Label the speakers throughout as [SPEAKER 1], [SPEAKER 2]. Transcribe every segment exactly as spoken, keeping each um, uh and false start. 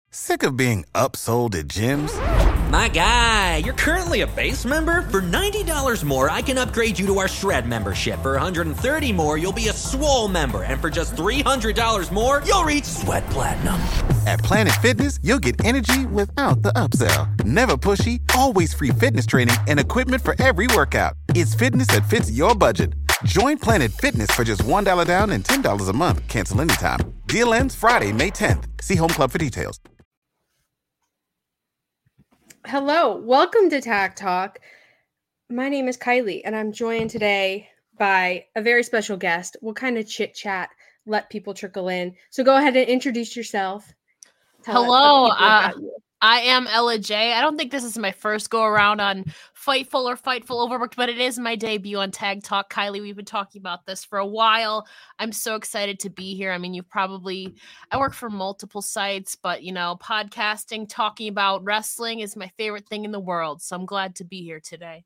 [SPEAKER 1] Sick of being upsold at gyms?
[SPEAKER 2] My guy, you're currently a base member? For ninety dollars more, I can upgrade you to our Shred membership. For one hundred thirty dollars more, you'll be a Swole member. And for just three hundred dollars more, you'll reach Sweat Platinum.
[SPEAKER 1] At Planet Fitness, you'll get energy without the upsell. Never pushy, always free fitness training and equipment for every workout. It's fitness that fits your budget. Join Planet Fitness for just one dollar down and ten dollars a month. Cancel anytime. Deal ends Friday, May tenth. See Home Club for details.
[SPEAKER 3] Hello, welcome to Tack Talk. My name is Kylie, and I'm joined today by a very special guest. We'll kind of chit chat, let people trickle in. So go ahead and introduce yourself.
[SPEAKER 4] Tell Hello, uh, I am Ella J. I don't think this is my first go around on Fightful or Fightful Overbooked, but it is my debut on Tag Talk. Kylie, we've been talking about this for a while. I'm so excited to be here. I mean, you've probably, I work for multiple sites, but you know, podcasting, talking about wrestling is my favorite thing in the world. So I'm glad to be here today.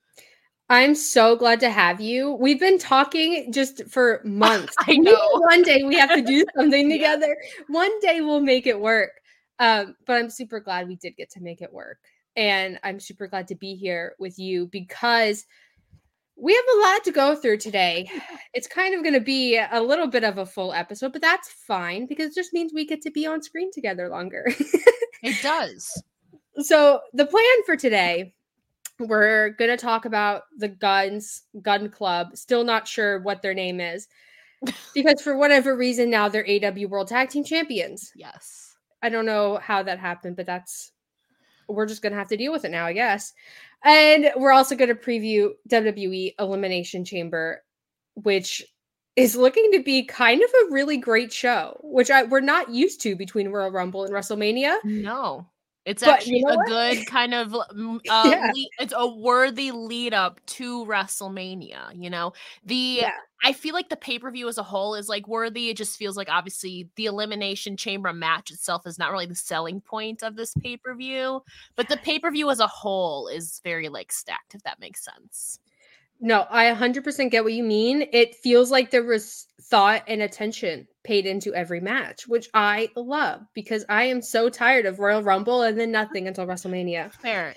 [SPEAKER 3] I'm so glad to have you. We've been talking just for months.
[SPEAKER 4] I know.
[SPEAKER 3] Maybe one day we have to do something together. Yeah. One day we'll make it work. Um, but I'm super glad we did get to make it work. And I'm super glad to be here with you because we have a lot to go through today. It's kind of going to be a little bit of a full episode, but that's fine because it just means we get to be on screen together longer.
[SPEAKER 4] It does.
[SPEAKER 3] So the plan for today, we're going to talk about the Guns Gun Club. Still not sure what their name is because for whatever reason now they're A W World Tag Team Champions.
[SPEAKER 4] Yes.
[SPEAKER 3] I don't know how that happened, but that's, we're just going to have to deal with it now, I guess. And we're also going to preview W W E Elimination Chamber, which is looking to be kind of a really great show, which I, we're not used to between Royal Rumble and WrestleMania.
[SPEAKER 4] No. It's
[SPEAKER 3] But
[SPEAKER 4] actually
[SPEAKER 3] you know
[SPEAKER 4] a
[SPEAKER 3] what?
[SPEAKER 4] good kind of, uh,
[SPEAKER 3] Yeah.
[SPEAKER 4] lead, it's a worthy lead up to WrestleMania, you know? The,
[SPEAKER 3] Yeah.
[SPEAKER 4] I feel like the pay-per-view as a whole is like worthy. It just feels like obviously the Elimination Chamber match itself is not really the selling point of this pay-per-view, but the pay-per-view as a whole is very like stacked, if that makes sense.
[SPEAKER 3] No, I one hundred percent get what you mean. It feels like there was thought and attention paid into every match, which I love because I am so tired of Royal Rumble and then nothing until WrestleMania.
[SPEAKER 4] Fair.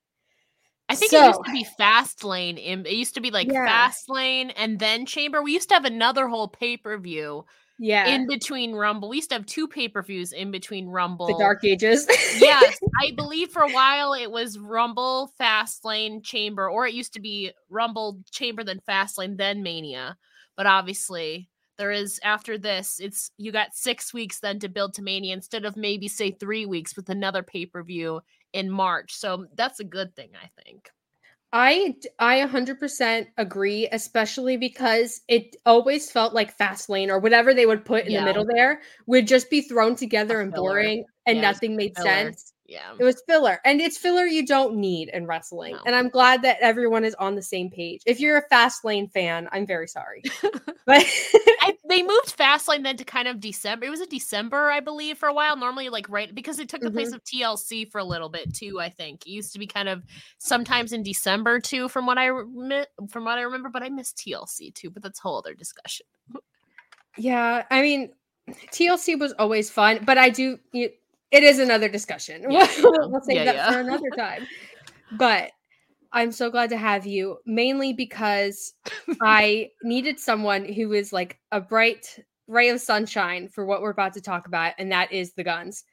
[SPEAKER 4] I think
[SPEAKER 3] So,
[SPEAKER 4] it used to be Fastlane. In, it used to be like
[SPEAKER 3] Yeah.
[SPEAKER 4] Fastlane and then Chamber. We used to have another whole pay-per-view
[SPEAKER 3] Yeah.
[SPEAKER 4] in between Rumble. We used to have two pay-per-views in between Rumble.
[SPEAKER 3] The Dark Ages.
[SPEAKER 4] Yes, I believe for a while it was Rumble, Fastlane, Chamber, or it used to be Rumble, Chamber, then Fastlane, then Mania. But obviously, there is after this, it's you got six weeks then to build to Mania instead of maybe say three weeks with another pay-per-view in March. So that's a good thing, I think.
[SPEAKER 3] I I one hundred percent agree, especially because it always felt like Fastlane or whatever they would put in
[SPEAKER 4] Yeah.
[SPEAKER 3] the middle there would just be thrown together
[SPEAKER 4] A
[SPEAKER 3] and
[SPEAKER 4] filler.
[SPEAKER 3] boring and
[SPEAKER 4] Yeah, it was
[SPEAKER 3] nothing made
[SPEAKER 4] filler.
[SPEAKER 3] sense.
[SPEAKER 4] Yeah.
[SPEAKER 3] It was filler. And it's filler you don't need in wrestling.
[SPEAKER 4] No.
[SPEAKER 3] And I'm glad that everyone is on the same page. If you're a Fastlane fan, I'm very sorry. But
[SPEAKER 4] I, they moved Fastlane then to kind of December. It was a December, I believe, for a while. Normally, like right because it took the place of T L C for a little bit too. I think it used to be kind of sometimes in December too, from what I rem- from what I remember. But I miss T L C too. But that's a whole other discussion.
[SPEAKER 3] yeah, I mean, T L C was always fun, but I do. You, it is another discussion.
[SPEAKER 4] Yeah,
[SPEAKER 3] we'll, we'll save
[SPEAKER 4] yeah,
[SPEAKER 3] that
[SPEAKER 4] yeah.
[SPEAKER 3] for another time. But I'm so glad to have you, mainly because I needed someone who is like a bright ray of sunshine for what we're about to talk about, and that is the Guns.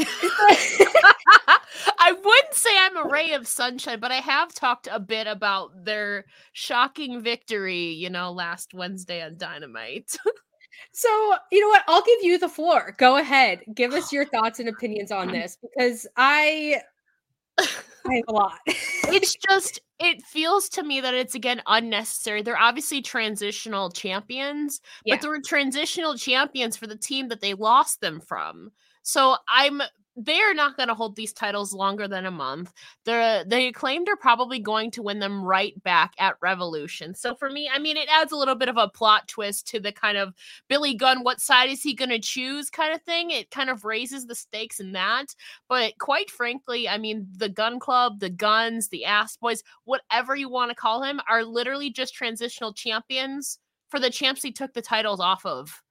[SPEAKER 4] I wouldn't say I'm a ray of sunshine, but I have talked a bit about their shocking victory, you know, last Wednesday on Dynamite.
[SPEAKER 3] So, you know what? I'll give you the floor. Go ahead. Give us your thoughts and opinions on this because I I have a lot.
[SPEAKER 4] It's just, it feels to me that it's again unnecessary. They're obviously transitional champions,
[SPEAKER 3] Yeah.
[SPEAKER 4] but they were transitional champions for the team that they lost them from. So I'm they're not going to hold these titles longer than a month. They're, they claimed they're probably going to win them right back at Revolution. So for me, I mean, it adds a little bit of a plot twist to the kind of Billy Gunn, what side is he going to choose kind of thing. It kind of raises the stakes in that. But quite frankly, I mean, the Gun Club, the Guns, the Ass Boys, whatever you want to call him, are literally just transitional champions for the champs he took the titles off of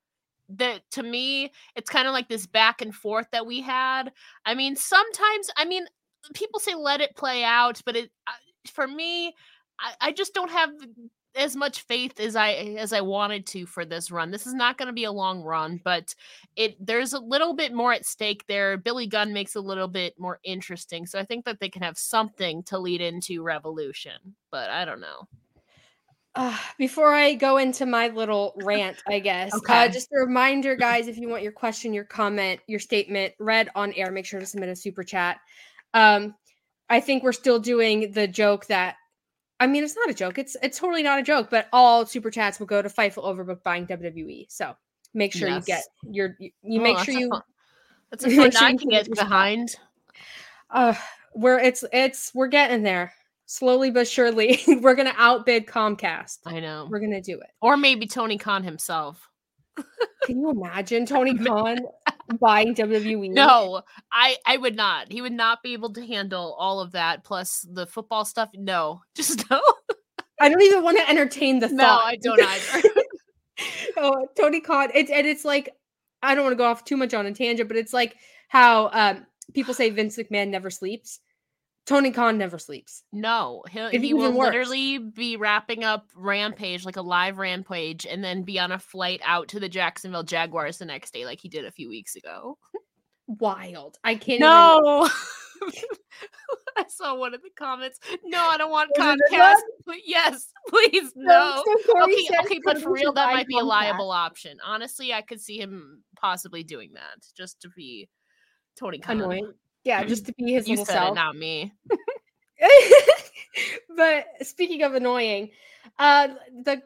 [SPEAKER 4] that to me, it's kind of like this back and forth that we had. I mean, sometimes, I mean, people say let it play out, but it for me, I, I just don't have as much faith as I as I wanted to for this run. This is not going to be a long run, but it there's a little bit more at stake there. Billy Gunn makes it a little bit more interesting, so I think that they can have something to lead into Revolution, but I don't know.
[SPEAKER 3] Uh, before I go into my little rant, I guess,
[SPEAKER 4] Okay.
[SPEAKER 3] uh, just a reminder, guys, if you want your question, your comment, your statement read on air, make sure to submit a super chat. Um, I think we're still doing the joke that, I mean, it's not a joke. It's it's totally not a joke, but all super chats will go to Fightful Overbook buying W W E. So make sure
[SPEAKER 4] Yes.
[SPEAKER 3] you get your, you, you
[SPEAKER 4] Oh,
[SPEAKER 3] make
[SPEAKER 4] that's
[SPEAKER 3] sure
[SPEAKER 4] a
[SPEAKER 3] you,
[SPEAKER 4] fun- That's a
[SPEAKER 3] make
[SPEAKER 4] fun
[SPEAKER 3] sure
[SPEAKER 4] I
[SPEAKER 3] you
[SPEAKER 4] can
[SPEAKER 3] get
[SPEAKER 4] get
[SPEAKER 3] your spot.
[SPEAKER 4] behind.
[SPEAKER 3] uh, we're, it's, it's, we're getting there. Slowly but surely, we're going to outbid Comcast.
[SPEAKER 4] I know.
[SPEAKER 3] We're going to do it.
[SPEAKER 4] Or maybe Tony Khan himself.
[SPEAKER 3] Can you imagine Tony Khan buying W W E?
[SPEAKER 4] No, I I would not. He would not be able to handle all of that plus the football stuff. No, just no.
[SPEAKER 3] I don't even want to entertain the
[SPEAKER 4] No,
[SPEAKER 3] thought.
[SPEAKER 4] I don't either.
[SPEAKER 3] Oh, Tony Khan. It's and it's like, I don't want to go off too much on a tangent, but it's like how um, people say Vince McMahon never sleeps. Tony Khan never sleeps.
[SPEAKER 4] No, he'll,
[SPEAKER 3] It's
[SPEAKER 4] he will
[SPEAKER 3] even worse.
[SPEAKER 4] literally be wrapping up Rampage, like a live Rampage, and then be on a flight out to the Jacksonville Jaguars the next day, like he did a few weeks ago.
[SPEAKER 3] Wild. I can't
[SPEAKER 4] No. I saw one of the comments. No, I don't want
[SPEAKER 3] Was it this
[SPEAKER 4] Comcast.
[SPEAKER 3] one?
[SPEAKER 4] Please, yes, please,
[SPEAKER 3] even.
[SPEAKER 4] no.
[SPEAKER 3] So Corey
[SPEAKER 4] Okay,
[SPEAKER 3] says
[SPEAKER 4] okay, but for real, that
[SPEAKER 3] buy
[SPEAKER 4] might be a
[SPEAKER 3] Comcast.
[SPEAKER 4] liable option. Honestly, I could see him possibly doing that just to be Tony Khan.
[SPEAKER 3] Annoying. Yeah, just to be his
[SPEAKER 4] You
[SPEAKER 3] little
[SPEAKER 4] said
[SPEAKER 3] self.
[SPEAKER 4] it, not me.
[SPEAKER 3] But speaking of annoying, uh the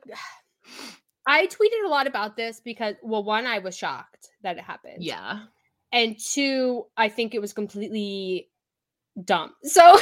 [SPEAKER 3] I tweeted a lot about this because, well, one, I was shocked that it happened.
[SPEAKER 4] Yeah.
[SPEAKER 3] And two, I think it was completely dumb. So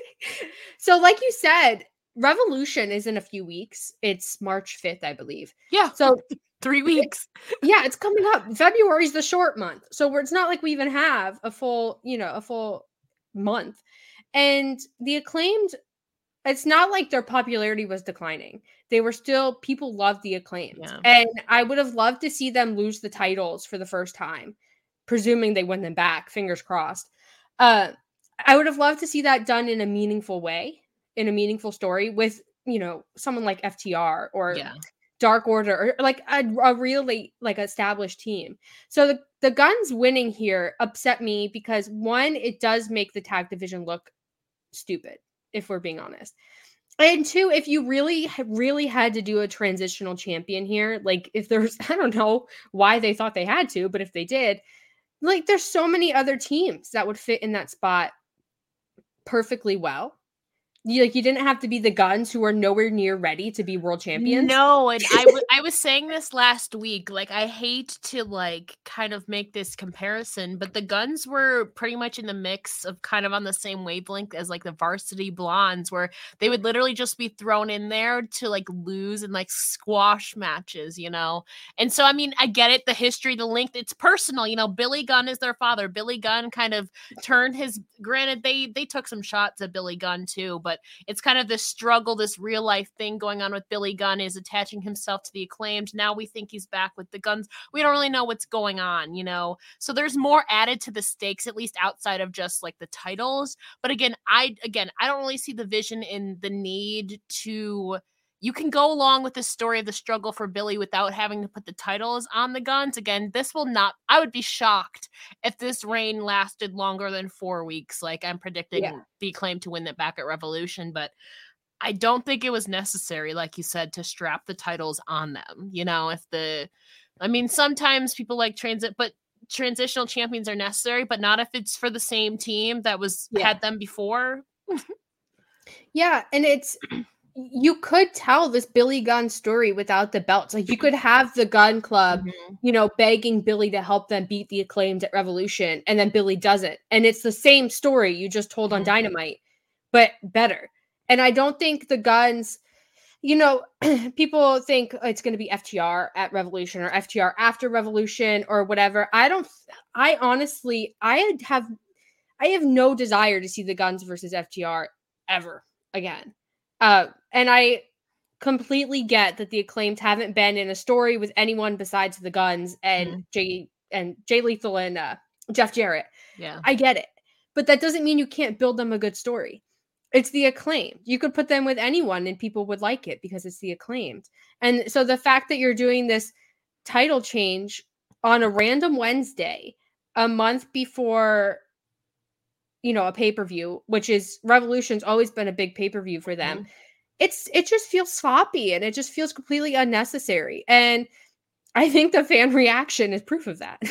[SPEAKER 3] so like you said, Revolution is in a few weeks. It's March fifth, I believe.
[SPEAKER 4] Yeah.
[SPEAKER 3] So
[SPEAKER 4] Three weeks.
[SPEAKER 3] yeah, it's coming up. February's the short month. So we're, it's not like we even have a full, you know, a full month. And the Acclaimed, it's not like their popularity was declining. They were still, people loved the Acclaimed.
[SPEAKER 4] Yeah.
[SPEAKER 3] And I would have loved to see them lose the titles for the first time, presuming they win them back, fingers crossed. Uh, I would have loved to see that done in a meaningful way, in a meaningful story with, you know, someone like F T R or
[SPEAKER 4] Yeah.
[SPEAKER 3] Dark Order, or like a, a really like established team. So the, the Guns winning here upset me because, one, it does make the tag division look stupid, if we're being honest. And two, if you really, really had to do a transitional champion here, like if there's, I don't know why they thought they had to, but if they did, like there's so many other teams that would fit in that spot perfectly well. You, like you didn't have to be the Guns, who are nowhere near ready to be world champions.
[SPEAKER 4] No, and I, w- I was saying this last week. Like, I hate to like kind of make this comparison, but the Guns were pretty much in the mix of kind of on the same wavelength as like the Varsity Blondes, where they would literally just be thrown in there to like lose in like squash matches, you know? And so, I mean, I get it, the history, the link, it's personal, you know. Billy Gunn is their father. Billy Gunn kind of turned his, granted, they they took some shots at Billy Gunn too, but it's kind of this struggle, this real life thing going on with Billy Gunn, is attaching himself to the Acclaimed. Now we think he's back with the Guns. We don't really know what's going on, you know? So there's more added to the stakes, at least outside of just like the titles. But again, I, again, I don't really see the vision in the need to, you can go along with the story of the struggle for Billy without having to put the titles on the Guns. Again, this will not, I would be shocked if this reign lasted longer than four weeks. Like I'm predicting
[SPEAKER 3] Yeah.
[SPEAKER 4] the Acclaim to win it back at Revolution, but I don't think it was necessary, like you said, to strap the titles on them. You know, if the, I mean, sometimes people like transit, but transitional champions are necessary, but not if it's for the same team that was
[SPEAKER 3] Yeah.
[SPEAKER 4] had them before.
[SPEAKER 3] Yeah, and it's, you could tell this Billy Gunn story without the belts. Like you could have the Gun Club,
[SPEAKER 4] Mm-hmm.
[SPEAKER 3] you know, begging Billy to help them beat the Acclaimed at Revolution, and then Billy doesn't. And it's the same story you just told on
[SPEAKER 4] Mhm.
[SPEAKER 3] Dynamite, but better. And I don't think the Guns, you know, people think it's going to be F T R at Revolution or F T R after Revolution or whatever. I don't, I honestly, I have, I have no desire to see the Guns versus F T R ever again. Uh, and I, completely get that the Acclaimed haven't been in a story with anyone besides the Guns and mm-hmm. Jay and Jay Lethal and uh, Jeff Jarrett.
[SPEAKER 4] Yeah,
[SPEAKER 3] I get it, but that doesn't mean you can't build them a good story. It's the Acclaimed. You could put them with anyone and people would like it because it's the Acclaimed. And so the fact that you're doing this title change on a random Wednesday, a month before, you know, a pay-per-view, which is Revolution's always been a big pay-per-view for them. Mm-hmm. It's it just feels sloppy and it just feels completely unnecessary. And I think the fan reaction is proof of that.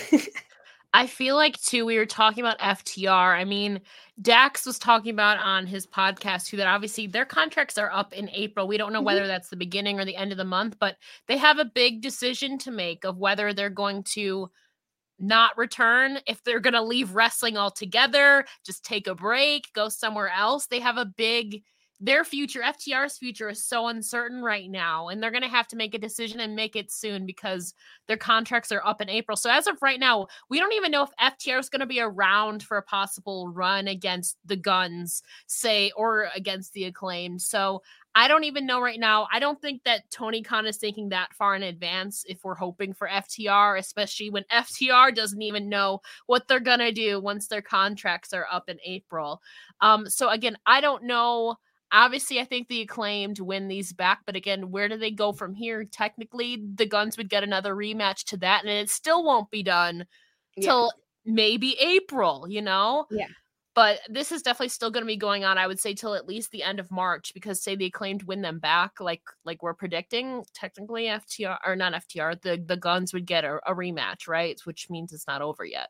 [SPEAKER 4] I feel like, too, we were talking about F T R. I mean, Dax was talking about on his podcast, too, that obviously their contracts are up in April. We don't know mm-hmm. whether that's the beginning or the end of the month, but they have a big decision to make of whether they're going to not return, if they're going to leave wrestling altogether, just take a break, go somewhere else. They have a big... Their future, F T R's future, is so uncertain right now, and they're going to have to make a decision and make it soon because their contracts are up in April. So as of right now, we don't even know if F T R is going to be around for a possible run against the Guns, say, or against the Acclaimed. So I don't even know right now. I don't think that Tony Khan is thinking that far in advance if we're hoping for F T R, especially when F T R doesn't even know what they're going to do once their contracts are up in April. Um, so again, I don't know. Obviously, I think the Acclaimed win these back, but again, where do they go from here? Technically, the Guns would get another rematch to that, and it still won't be done yeah. till maybe April, you know?
[SPEAKER 3] Yeah.
[SPEAKER 4] But this is definitely still going to be going on, I would say, till at least the end of March, because say the Acclaimed win them back, like like we're predicting, technically F T R, or not F T R, the, the Guns would get a, a rematch, right? Which means it's not over yet.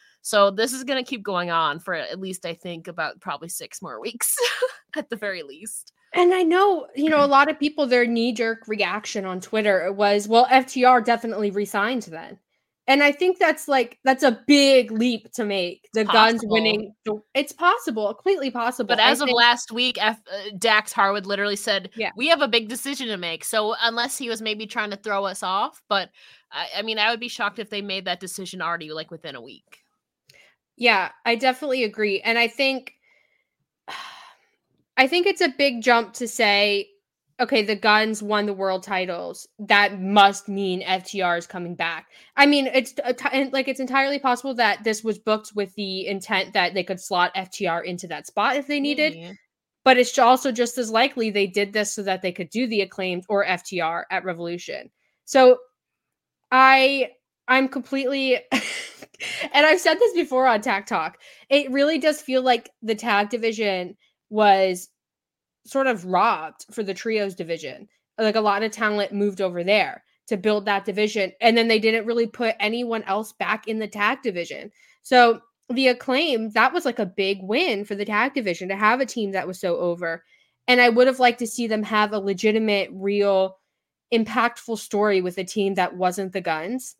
[SPEAKER 4] So this is going to keep going on for at least, I think, about probably six more weeks at the very least.
[SPEAKER 3] And I know, you know, a lot of people, their knee-jerk reaction on Twitter was, well, F T R definitely resigned then. And I think that's like, that's a big leap to make. The possible. Guns winning. It's possible, completely possible.
[SPEAKER 4] But as I of think, last week, F, uh, Dax Harwood literally said, yeah. we have a big decision to make. So unless he was maybe trying to throw us off, but I, I mean, I would be shocked if they made that decision already like within a week.
[SPEAKER 3] Yeah, I definitely agree. And I think I think it's a big jump to say, okay, the Guns won the world titles. That must mean F T R is coming back. I mean, it's like it's entirely possible that this was booked with the intent that they could slot F T R into that spot if they needed. Mm-hmm. But it's also just as likely they did this so that they could do the Acclaimed or F T R at Revolution. So I I'm completely and I've said this before on Tag Talk. It really does feel like the tag division was sort of robbed for the trios division. Like a lot of talent moved over there to build that division. And then they didn't really put anyone else back in the tag division. So the Acclaim, that was like a big win for the tag division to have a team that was so over. And I would have liked to see them have a legitimate, real, impactful story with a team that wasn't the Guns.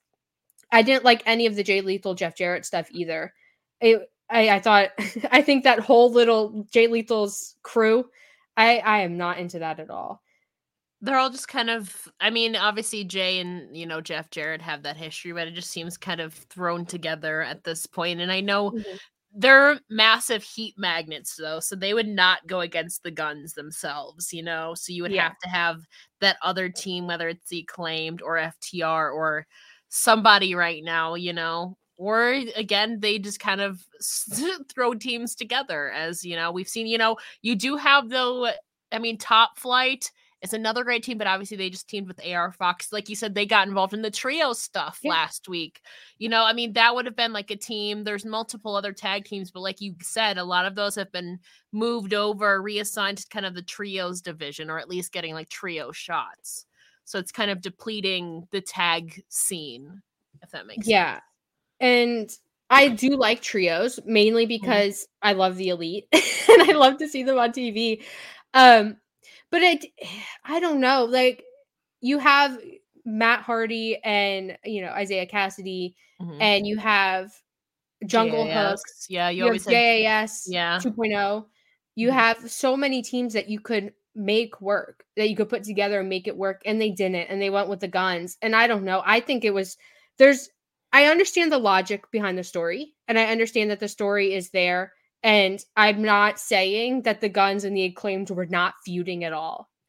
[SPEAKER 3] I didn't like any of the Jay Lethal, Jeff Jarrett stuff either. It, I, I thought, I think that whole little Jay Lethal's crew, I, I am not into that at all.
[SPEAKER 4] They're all just kind of, I mean, obviously Jay and, you know, Jeff Jarrett have that history, but it just seems kind of thrown together at this point. And I know mm-hmm. they're massive heat magnets, though, so they would not go against the Guns themselves, you know? So you would yeah. have to have that other team, whether it's the Acclaimed or F T R or somebody right now, you know, or again, they just kind of throw teams together as, you know, we've seen, you know, you do have though, I mean, Top Flight is another great team, but obviously they just teamed with A R Fox. Like you said, they got involved in the trio stuff yeah. last week. You know, I mean, that would have been like a team. There's multiple other tag teams, but like you said, a lot of those have been moved over, reassigned to kind of the trios division, or at least getting like trio shots. So it's kind of depleting the tag scene, if that makes
[SPEAKER 3] yeah. sense. Yeah. And I do like trios, mainly because mm-hmm. I love the Elite and I love to see them on T V. Um, but it, I don't know, like you have Matt Hardy and, you know, Isaiah Cassidy mm-hmm. and you have Jungle
[SPEAKER 4] J A S.
[SPEAKER 3] Hooks.
[SPEAKER 4] Yeah. You,
[SPEAKER 3] you
[SPEAKER 4] always
[SPEAKER 3] have J A S
[SPEAKER 4] yeah.
[SPEAKER 3] two point oh. You mm-hmm. have so many teams that you could make work, that you could put together and make it work, and they didn't, and they went with the Guns. And I don't know, I think it was there's I understand the logic behind the story, and I understand that the story is there, and I'm not saying that the Guns and the Acclaimed were not feuding at all.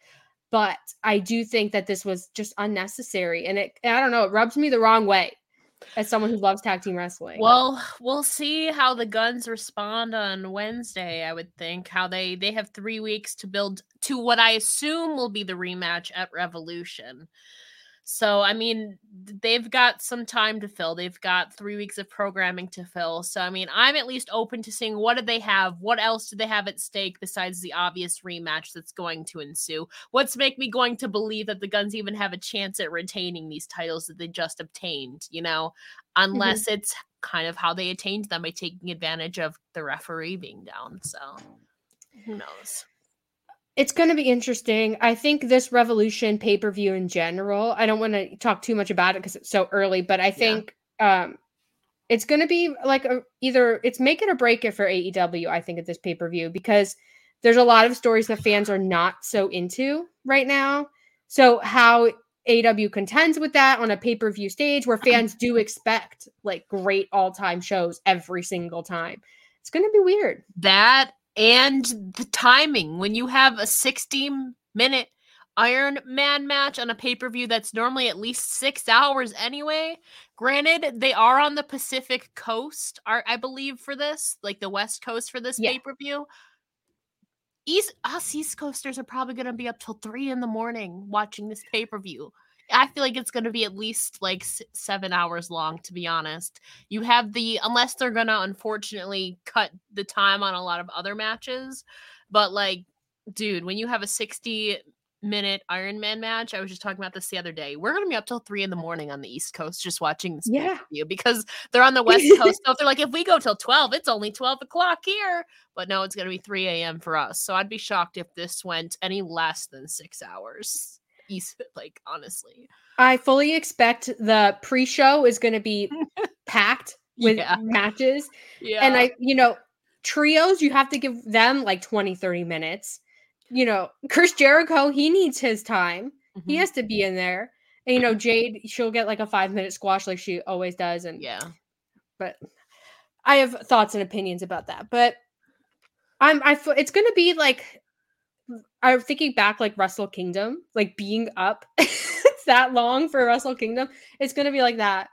[SPEAKER 3] but I do think that this was just unnecessary. And it, I don't know, it rubs me the wrong way as someone who loves tag team wrestling.
[SPEAKER 4] Well, we'll see how the Guns respond on Wednesday, I would think. How they, they have three weeks to build to what I assume will be the rematch at Revolution. So, I mean, they've got some time to fill. They've got three weeks of programming to fill. So, I mean, I'm at least open to seeing what do they have? What else do they have at stake besides the obvious rematch that's going to ensue? What's make me going to believe that the Guns even have a chance at retaining these titles that they just obtained, you know, unless mm-hmm. it's kind of how they attained them by taking advantage of the referee being down. So, who knows?
[SPEAKER 3] It's going to be interesting. I think this Revolution pay-per-view in general, I don't want to talk too much about it because it's so early, but I think yeah. um, it's going to be like a, either it's make it or break it for A E W, I think, at this pay-per-view, because there's a lot of stories that fans are not so into right now. So how A E W contends with that on a pay-per-view stage where fans do expect like great all-time shows every single time. It's going to be weird.
[SPEAKER 4] That and the timing, when you have a sixty minute Iron Man match on a pay-per-view that's normally at least six hours anyway. Granted, they are on the Pacific Coast, are I believe, for this, like the West Coast for this yeah. pay-per-view. East us East Coasters are probably going to be up till three in the morning watching this pay-per-view. I feel like it's going to be at least like s- seven hours long, to be honest. You have the, unless they're going to unfortunately cut the time on a lot of other matches. But like, dude, when you have a sixty minute Iron Man match, I was just talking about this the other day. We're going to be up till three in the morning on the East Coast just watching this
[SPEAKER 3] yeah.
[SPEAKER 4] pay-per-view because they're on the West Coast. So if they're like, if we go till twelve, it's only twelve o'clock here. But no, it's going to be three a.m. for us. So I'd be shocked if this went any less than six hours. Like, honestly,
[SPEAKER 3] I fully expect the pre-show is going to be packed with
[SPEAKER 4] yeah.
[SPEAKER 3] matches.
[SPEAKER 4] Yeah.
[SPEAKER 3] And I, you know, trios, you have to give them like twenty, thirty minutes. You know, Chris Jericho, he needs his time. Mm-hmm. He has to be in there. And, you know, Jade, she'll get like a five minute squash like she always does. And
[SPEAKER 4] yeah,
[SPEAKER 3] but I have thoughts and opinions about that. But I'm, I, it's going to be like, I'm thinking back like Wrestle Kingdom, like being up that long for Wrestle Kingdom. It's going to be like that.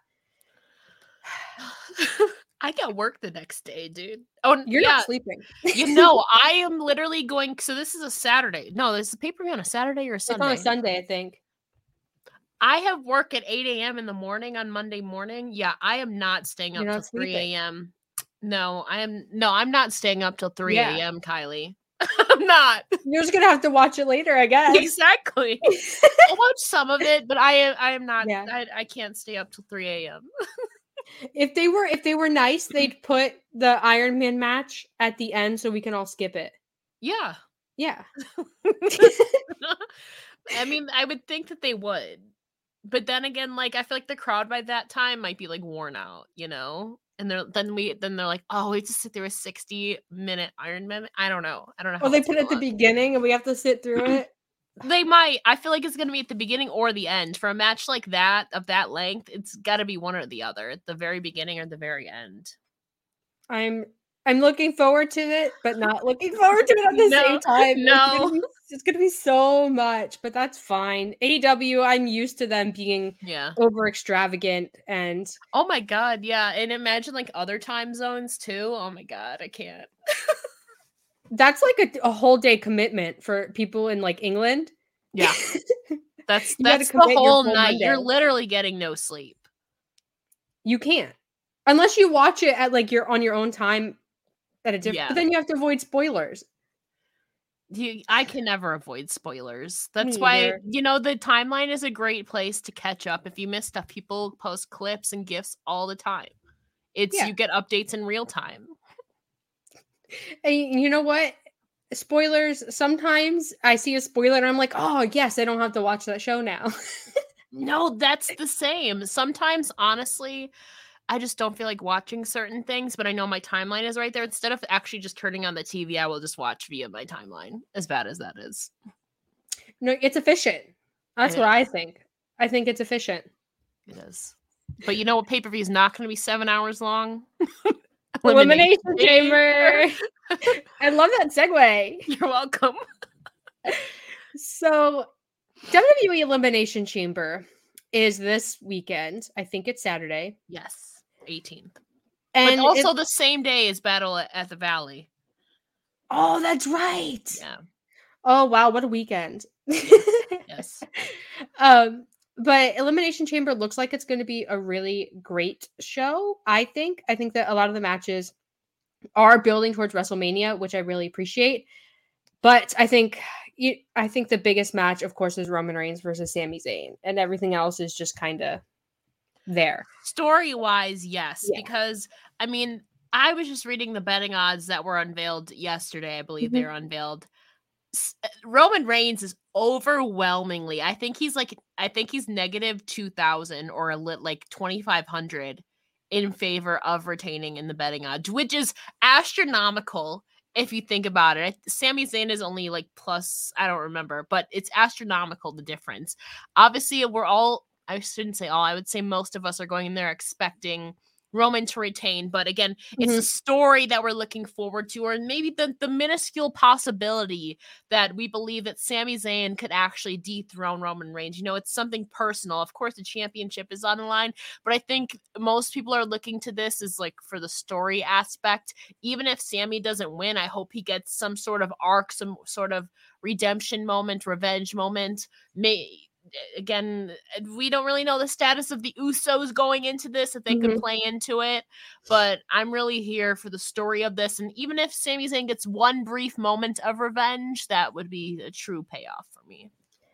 [SPEAKER 4] I got work the next day, dude. Oh,
[SPEAKER 3] you're
[SPEAKER 4] yeah.
[SPEAKER 3] not sleeping.
[SPEAKER 4] You know, I am literally going. So this is a Saturday. No, this is a pay-per-view on a Saturday or a Sunday.
[SPEAKER 3] It's on a Sunday, I think.
[SPEAKER 4] I have work at eight a.m. in the morning on Monday morning. Yeah, I am not staying up till three a.m. No, I am. No, I'm not staying up till three a.m. Yeah. Kylie. I'm not.
[SPEAKER 3] You're just gonna have to watch it later, I guess.
[SPEAKER 4] Exactly. I'll watch some of it, but I am. I am not. Yeah. I, I can't stay up till three a.m.
[SPEAKER 3] If they were, if they were nice, they'd put the Iron Man match at the end so we can all skip it.
[SPEAKER 4] Yeah.
[SPEAKER 3] Yeah.
[SPEAKER 4] I mean, I would think that they would, but then again, like I feel like the crowd by that time might be like worn out, you know. And they're then we then they're like, oh, we just sit through a sixty minute Iron Man. I don't know. I don't know.
[SPEAKER 3] Well, they put it at the beginning, and we have to sit through it.
[SPEAKER 4] They might. I feel like it's gonna be at the beginning or the end for a match like that of that length. It's got to be one or the other, at the very beginning or the very end.
[SPEAKER 3] I'm I'm looking forward to it, but not looking forward to it at the
[SPEAKER 4] no,
[SPEAKER 3] same time.
[SPEAKER 4] No,
[SPEAKER 3] it's gonna, be, it's gonna be so much, but that's fine. A E W, I'm used to them being
[SPEAKER 4] yeah
[SPEAKER 3] over extravagant and
[SPEAKER 4] oh my god, yeah, and imagine like other time zones too. Oh my god, I can't.
[SPEAKER 3] That's like a, a whole day commitment for people in like England.
[SPEAKER 4] Yeah, that's that's the whole night. Monday. You're literally getting no sleep.
[SPEAKER 3] You can't unless you watch it at like you're on your own time at a different.
[SPEAKER 4] Yeah.
[SPEAKER 3] But then you have to avoid spoilers.
[SPEAKER 4] You, I can never avoid spoilers. That's why, you know, the timeline is a great place to catch up. If you miss stuff, people post clips and GIFs all the time. It's yeah. You get updates in real time.
[SPEAKER 3] And you know what? Spoilers, sometimes I see a spoiler and I'm like, oh, yes, I don't have to watch that show now.
[SPEAKER 4] No, that's the same. Sometimes, honestly, I just don't feel like watching certain things, but I know my timeline is right there. Instead of actually just turning on the T V, I will just watch via my timeline, as bad as that is. No,
[SPEAKER 3] it's efficient. That's it what is. I think. I think it's efficient.
[SPEAKER 4] It is. But you know what? Pay-per-view is not going to be seven hours long.
[SPEAKER 3] Elimination, Elimination Chamber. I love that segue.
[SPEAKER 4] You're welcome.
[SPEAKER 3] So W W E Elimination Chamber is this weekend. I think it's Saturday.
[SPEAKER 4] Yes, eighteenth.
[SPEAKER 3] And
[SPEAKER 4] but also
[SPEAKER 3] it,
[SPEAKER 4] the same day as Battle at, at the Valley.
[SPEAKER 3] Oh, that's right.
[SPEAKER 4] Yeah.
[SPEAKER 3] Oh, wow. What a weekend.
[SPEAKER 4] Yes.
[SPEAKER 3] um, but Elimination Chamber looks like it's going to be a really great show. I think. I think that a lot of the matches are building towards WrestleMania, which I really appreciate. But I think you, I think the biggest match, of course, is Roman Reigns versus Sami Zayn, and everything else is just kind of there.
[SPEAKER 4] Story-wise, yes,
[SPEAKER 3] Yeah.
[SPEAKER 4] because I mean, I was just reading the betting odds that were unveiled yesterday. I believe
[SPEAKER 3] Mhm.
[SPEAKER 4] they were unveiled. S- Roman Reigns is overwhelmingly. I think he's like. I think he's negative two thousand or a lit like twenty five hundred in favor of retaining in the betting odds, which is astronomical. If you think about it, Sami Zayn is only like plus, I don't remember, but it's astronomical, the difference. Obviously, we're all, I shouldn't say all, I would say most of us are going in there expecting Roman to retain. But again, mm-hmm. it's a story that we're looking forward to, or maybe the, the minuscule possibility that we believe that Sami Zayn could actually dethrone Roman Reigns. You know, it's something personal. Of course, the championship is on the line, but I think most people are looking to this as like for the story aspect. Even if Sami doesn't win, I hope he gets some sort of arc, some sort of redemption moment, revenge moment. May Again, we don't really know the status of the Usos going into this, if they mm-hmm. could play into it, but I'm really here for the story of this. And even if Sami Zayn gets one brief moment of revenge, that would be a true payoff for me.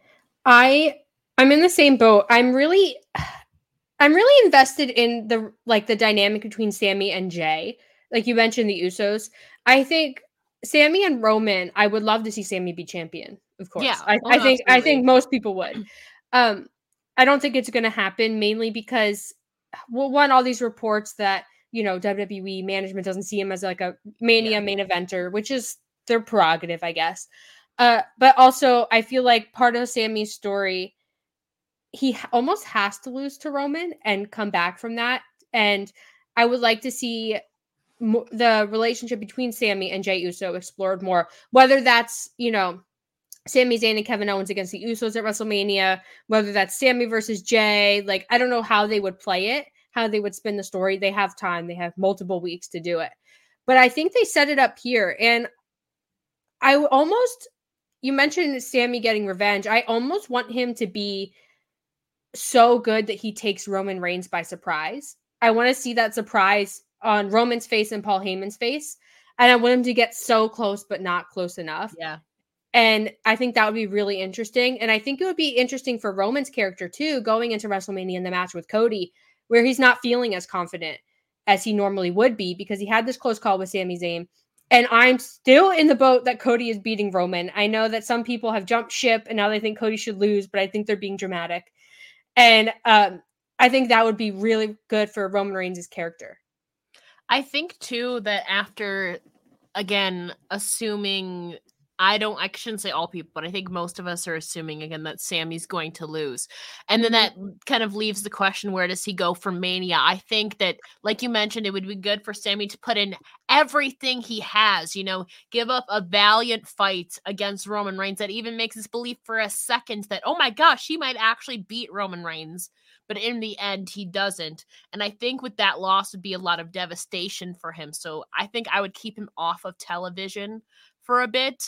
[SPEAKER 3] I I'm in the same boat. I'm really I'm really invested in the like the dynamic between Sami and Jay. Like you mentioned the Usos. I think Sami and Roman, I would love to see Sami be champion. Of course.
[SPEAKER 4] Yeah.
[SPEAKER 3] I,
[SPEAKER 4] Oh,
[SPEAKER 3] I think
[SPEAKER 4] absolutely.
[SPEAKER 3] I think most people would. Um, I don't think it's gonna happen, mainly because well, one, all these reports that, you know, W W E management doesn't see him as like a Mania yeah. main eventer, which is their prerogative, I guess. Uh, but also I feel like part of Sami's story, he almost has to lose to Roman and come back from that. And I would like to see mo- the relationship between Sami and Jey Uso explored more, whether that's, you know, Sami Zayn and Kevin Owens against the Usos at WrestleMania, whether that's Sami versus Jay. Like, I don't know how they would play it, how they would spin the story. They have time. They have multiple weeks to do it. But I think they set it up here. And I almost, you mentioned Sami getting revenge. I almost want him to be so good that he takes Roman Reigns by surprise. I want to see that surprise on Roman's face and Paul Heyman's face. And I want him to get so close, but not close enough.
[SPEAKER 4] Yeah.
[SPEAKER 3] And I think that would be really interesting. And I think it would be interesting for Roman's character, too, going into WrestleMania in the match with Cody, where he's not feeling as confident as he normally would be because he had this close call with Sami Zayn. And I'm still in the boat that Cody is beating Roman. I know that some people have jumped ship and now they think Cody should lose, but I think they're being dramatic. And um, I think that would be really good for Roman Reigns' character.
[SPEAKER 4] I think, too, that after, again, assuming... I don't, I shouldn't say all people, but I think most of us are assuming, again, that Sami's going to lose. And then that kind of leaves the question, where does he go for Mania? I think that, like you mentioned, it would be good for Sami to put in everything he has, you know, give up a valiant fight against Roman Reigns that even makes us believe for a second that, oh my gosh, he might actually beat Roman Reigns. But in the end, he doesn't. And I think with that loss would be a lot of devastation for him. So I think I would keep him off of television for a bit.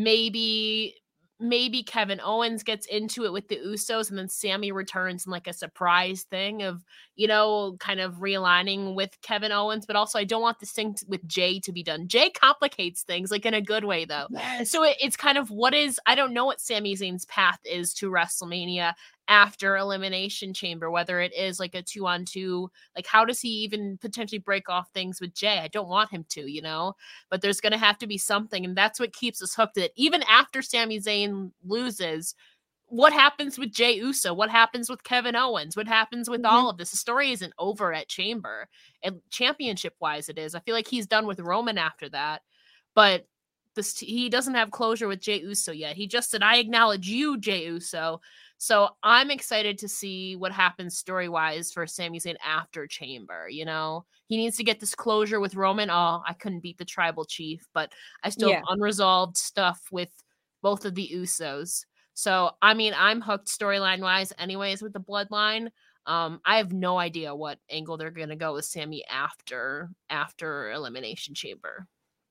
[SPEAKER 4] Maybe maybe Kevin Owens gets into it with the Usos and then Sami returns in like a surprise thing of, you know, kind of realigning with Kevin Owens. But also I don't want this thing to, with Jay to be done. Jay complicates things, like in a good way, though. Yes. So it, it's kind of what is, I don't know what Sami Zayn's path is to WrestleMania after Elimination Chamber, whether it is like a two on two, like how does he even potentially break off things with Jay? I don't want him to, you know, but there's going to have to be something. And that's what keeps us hooked. That even after Sami Zayn loses, what happens with Jey Uso? What happens with Kevin Owens? What happens with mm-hmm. all of this? The story isn't over at Chamber, and championship wise it is. I feel like he's done with Roman after that, but this, he doesn't have closure with Jey Uso yet. He just said, I acknowledge you, Jey Uso. So I'm excited to see what happens story-wise for Sami Zayn after Chamber, you know? He needs to get this closure with Roman. Oh, I couldn't beat the tribal chief, but I still yeah. have unresolved stuff with both of the Usos. So, I mean, I'm hooked storyline wise anyways with the bloodline. Um, I have no idea what angle they're going to go with Sami after after Elimination Chamber.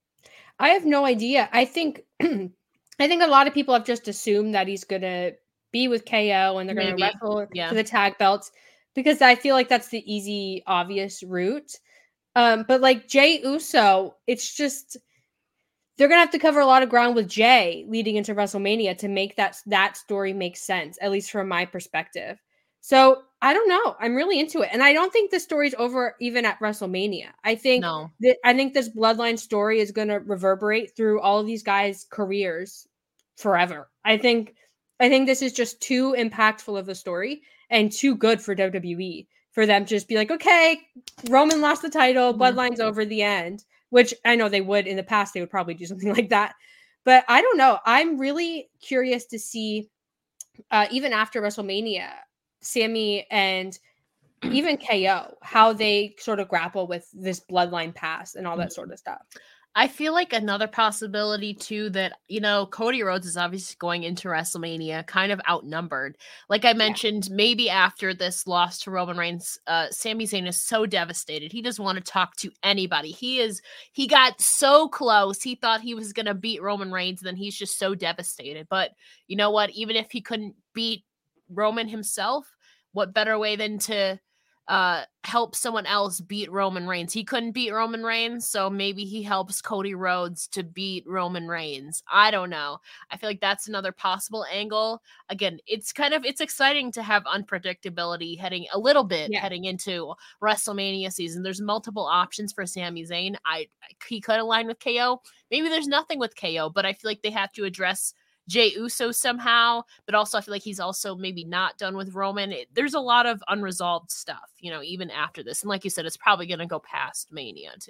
[SPEAKER 3] I have no idea. I think I think a lot of people have just assumed that he's going to be with K O and they're going to wrestle
[SPEAKER 4] yeah.
[SPEAKER 3] for the tag belts because I feel like that's the easy, obvious route. Um, but like Jey Uso, it's just they're going to have to cover a lot of ground with Jey leading into WrestleMania to make that that story make sense, at least from my perspective. So I don't know. I'm really into it. And I don't think the story's over even at WrestleMania. I think
[SPEAKER 4] no.
[SPEAKER 3] that I think this bloodline story is going to reverberate through all of these guys' careers forever. I think I think this is just too impactful of a story and too good for W W E for them to just be like, okay, Roman lost the title, bloodline's mm-hmm. over, the end, which I know they would in the past. They would probably do something like that. But I don't know. I'm really curious to see, uh, even after WrestleMania, Sami and even K O, how they sort of grapple with this bloodline past and all that sort of stuff.
[SPEAKER 4] I feel like another possibility too that, you know, Cody Rhodes is obviously going into WrestleMania kind of outnumbered. Like I mentioned, yeah. maybe after this loss to Roman Reigns, uh, Sami Zayn is so devastated. He doesn't want to talk to anybody. He is, he got so close. He thought he was going to beat Roman Reigns. And then he's just so devastated. But you know what? Even if he couldn't beat Roman himself, what better way than to uh help someone else beat Roman Reigns? He couldn't beat Roman Reigns, so maybe he helps Cody Rhodes to beat Roman Reigns. I don't know. I feel like that's another possible angle. Again, it's kind of it's exciting to have unpredictability heading a little bit yeah. heading into WrestleMania season. There's multiple options for Sami Zayn. I he could align with K O. Maybe there's nothing with K O, but I feel like they have to address Jey Uso somehow, but also I feel like he's also maybe not done with Roman. It, there's a lot of unresolved stuff, you know, even after this. And like you said, it's probably going to go past Mania too.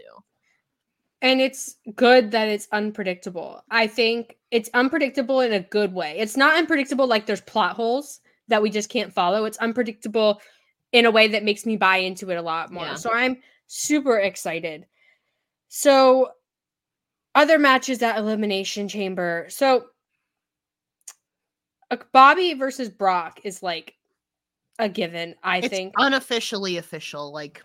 [SPEAKER 3] And it's good that it's unpredictable. I think it's unpredictable in a good way. It's not unpredictable like there's plot holes that we just can't follow. It's unpredictable in a way that makes me buy into it a lot more. Yeah. So I'm super excited. So other matches at Elimination Chamber. So Bobby versus Brock is like a given, I
[SPEAKER 4] it's
[SPEAKER 3] think.
[SPEAKER 4] Unofficially official. Like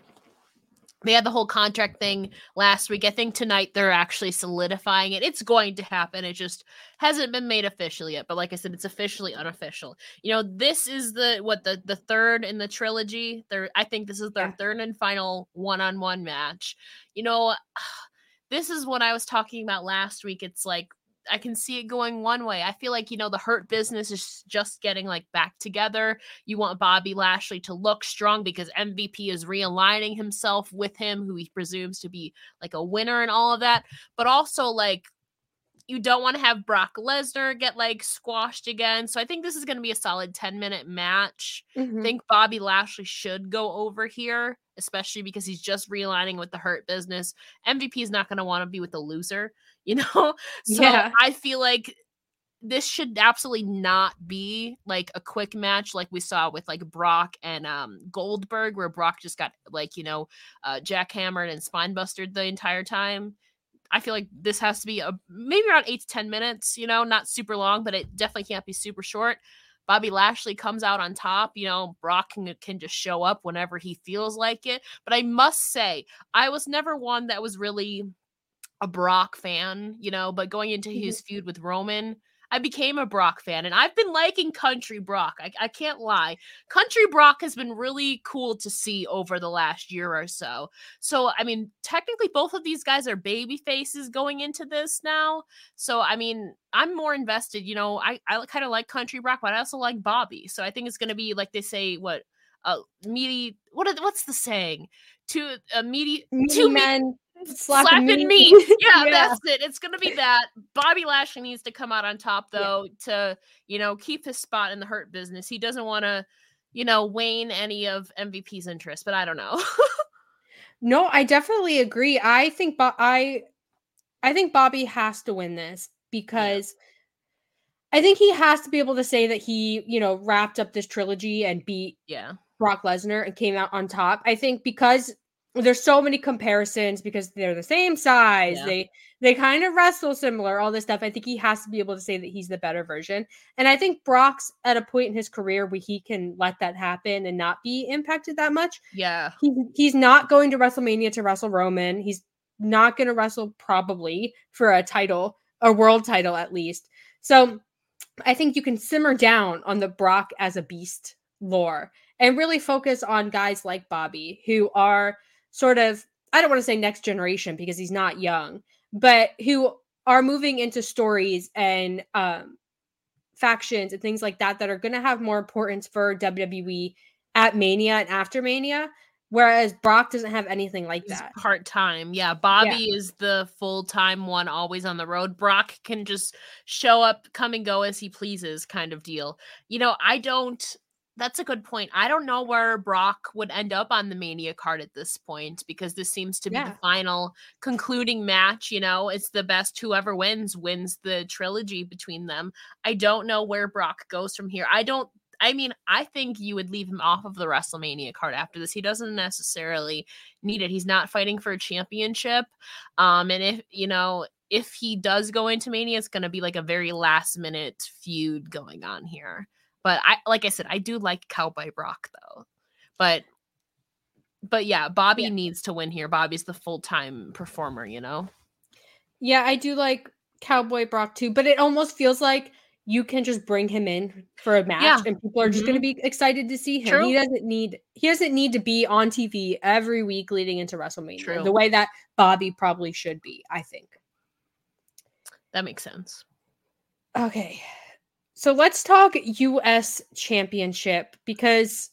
[SPEAKER 4] they had the whole contract thing last week. I think tonight they're actually solidifying it. It's going to happen. It just hasn't been made official yet. But like I said, it's officially unofficial. You know, this is the what the the third in the trilogy. There, I think this is their yeah. third and final one-on-one match. You know, this is what I was talking about last week. It's like I can see it going one way. I feel like, you know, the Hurt Business is just getting like back together. You want Bobby Lashley to look strong because M V P is realigning himself with him, who he presumes to be like a winner and all of that. But also like, you don't want to have Brock Lesnar get like squashed again. So I think this is going to be a solid ten minute match. Mm-hmm. I think Bobby Lashley should go over here, especially because he's just realigning with the Hurt Business. M V P is not going to want to be with the loser, you know? So yeah. I feel like this should absolutely not be like a quick match like we saw with like Brock and um, Goldberg, where Brock just got like, you know, uh, jackhammered and spinebustered the entire time. I feel like this has to be a, maybe around eight to ten minutes, you know, not super long, but it definitely can't be super short. Bobby Lashley comes out on top. You know, Brock can, can just show up whenever he feels like it. But I must say, I was never one that was really a Brock fan, you know, but going into his feud with Roman, I became a Brock fan, and I've been liking Country Brock. I, I can't lie. Country Brock has been really cool to see over the last year or so. So, I mean, technically both of these guys are baby faces going into this now. So, I mean, I'm more invested. You know, I, I kind of like Country Brock, but I also like Bobby. So I think it's going to be like they say, what, uh, meaty, what, what's the saying? Two, uh, meaty,
[SPEAKER 3] meaty
[SPEAKER 4] two
[SPEAKER 3] men.
[SPEAKER 4] Me- Slapping meat. meat. Yeah, yeah, that's it. It's going to be that. Bobby Lashley needs to come out on top, though, yeah. to, you know, keep his spot in the Hurt Business. He doesn't want to, you know, wane any of M V P's interest, but I don't know.
[SPEAKER 3] No, I definitely agree. I think Bo- I I think Bobby has to win this because yeah. I think he has to be able to say that he, you know, wrapped up this trilogy and beat
[SPEAKER 4] yeah.
[SPEAKER 3] Brock Lesnar and came out on top. I think because there's so many comparisons because they're the same size.
[SPEAKER 4] Yeah.
[SPEAKER 3] They they kind of wrestle similar, all this stuff. I think he has to be able to say that he's the better version. And I think Brock's at a point in his career where he can let that happen and not be impacted that much.
[SPEAKER 4] Yeah.
[SPEAKER 3] He, he's not going to WrestleMania to wrestle Roman. He's not going to wrestle probably for a title, a world title at least. So I think you can simmer down on the Brock as a beast lore and really focus on guys like Bobby who are sort of, I don't want to say next generation because he's not young, but who are moving into stories and um, factions and things like that that are going to have more importance for W W E at Mania and after Mania, whereas Brock doesn't have anything like
[SPEAKER 4] He's
[SPEAKER 3] that.
[SPEAKER 4] part-time. Yeah, Bobby yeah. is the full-time one, always on the road. Brock can just show up, come and go as he pleases kind of deal. You know, I don't... That's a good point. I don't know where Brock would end up on the Mania card at this point because this seems to be yeah. the final concluding match. You know, it's the best whoever wins, wins the trilogy between them. I don't know where Brock goes from here. I don't I mean, I think you would leave him off of the WrestleMania card after this. He doesn't necessarily need it. He's not fighting for a championship. Um, and if, you know, if he does go into Mania, it's going to be like a very last minute feud going on here. But I, like I said, I do like Cowboy Brock though. But, but yeah, Bobby yeah. needs to win here. Bobby's the full-time performer, you know?
[SPEAKER 3] Yeah, I do like Cowboy Brock too, but it almost feels like you can just bring him in for a match yeah. and people are just mm-hmm. going to be excited to see him. True. He doesn't need, he doesn't need to be on T V every week leading into WrestleMania True. The way that Bobby probably should be, I think.
[SPEAKER 4] That makes sense.
[SPEAKER 3] Okay. So let's talk U S Championship because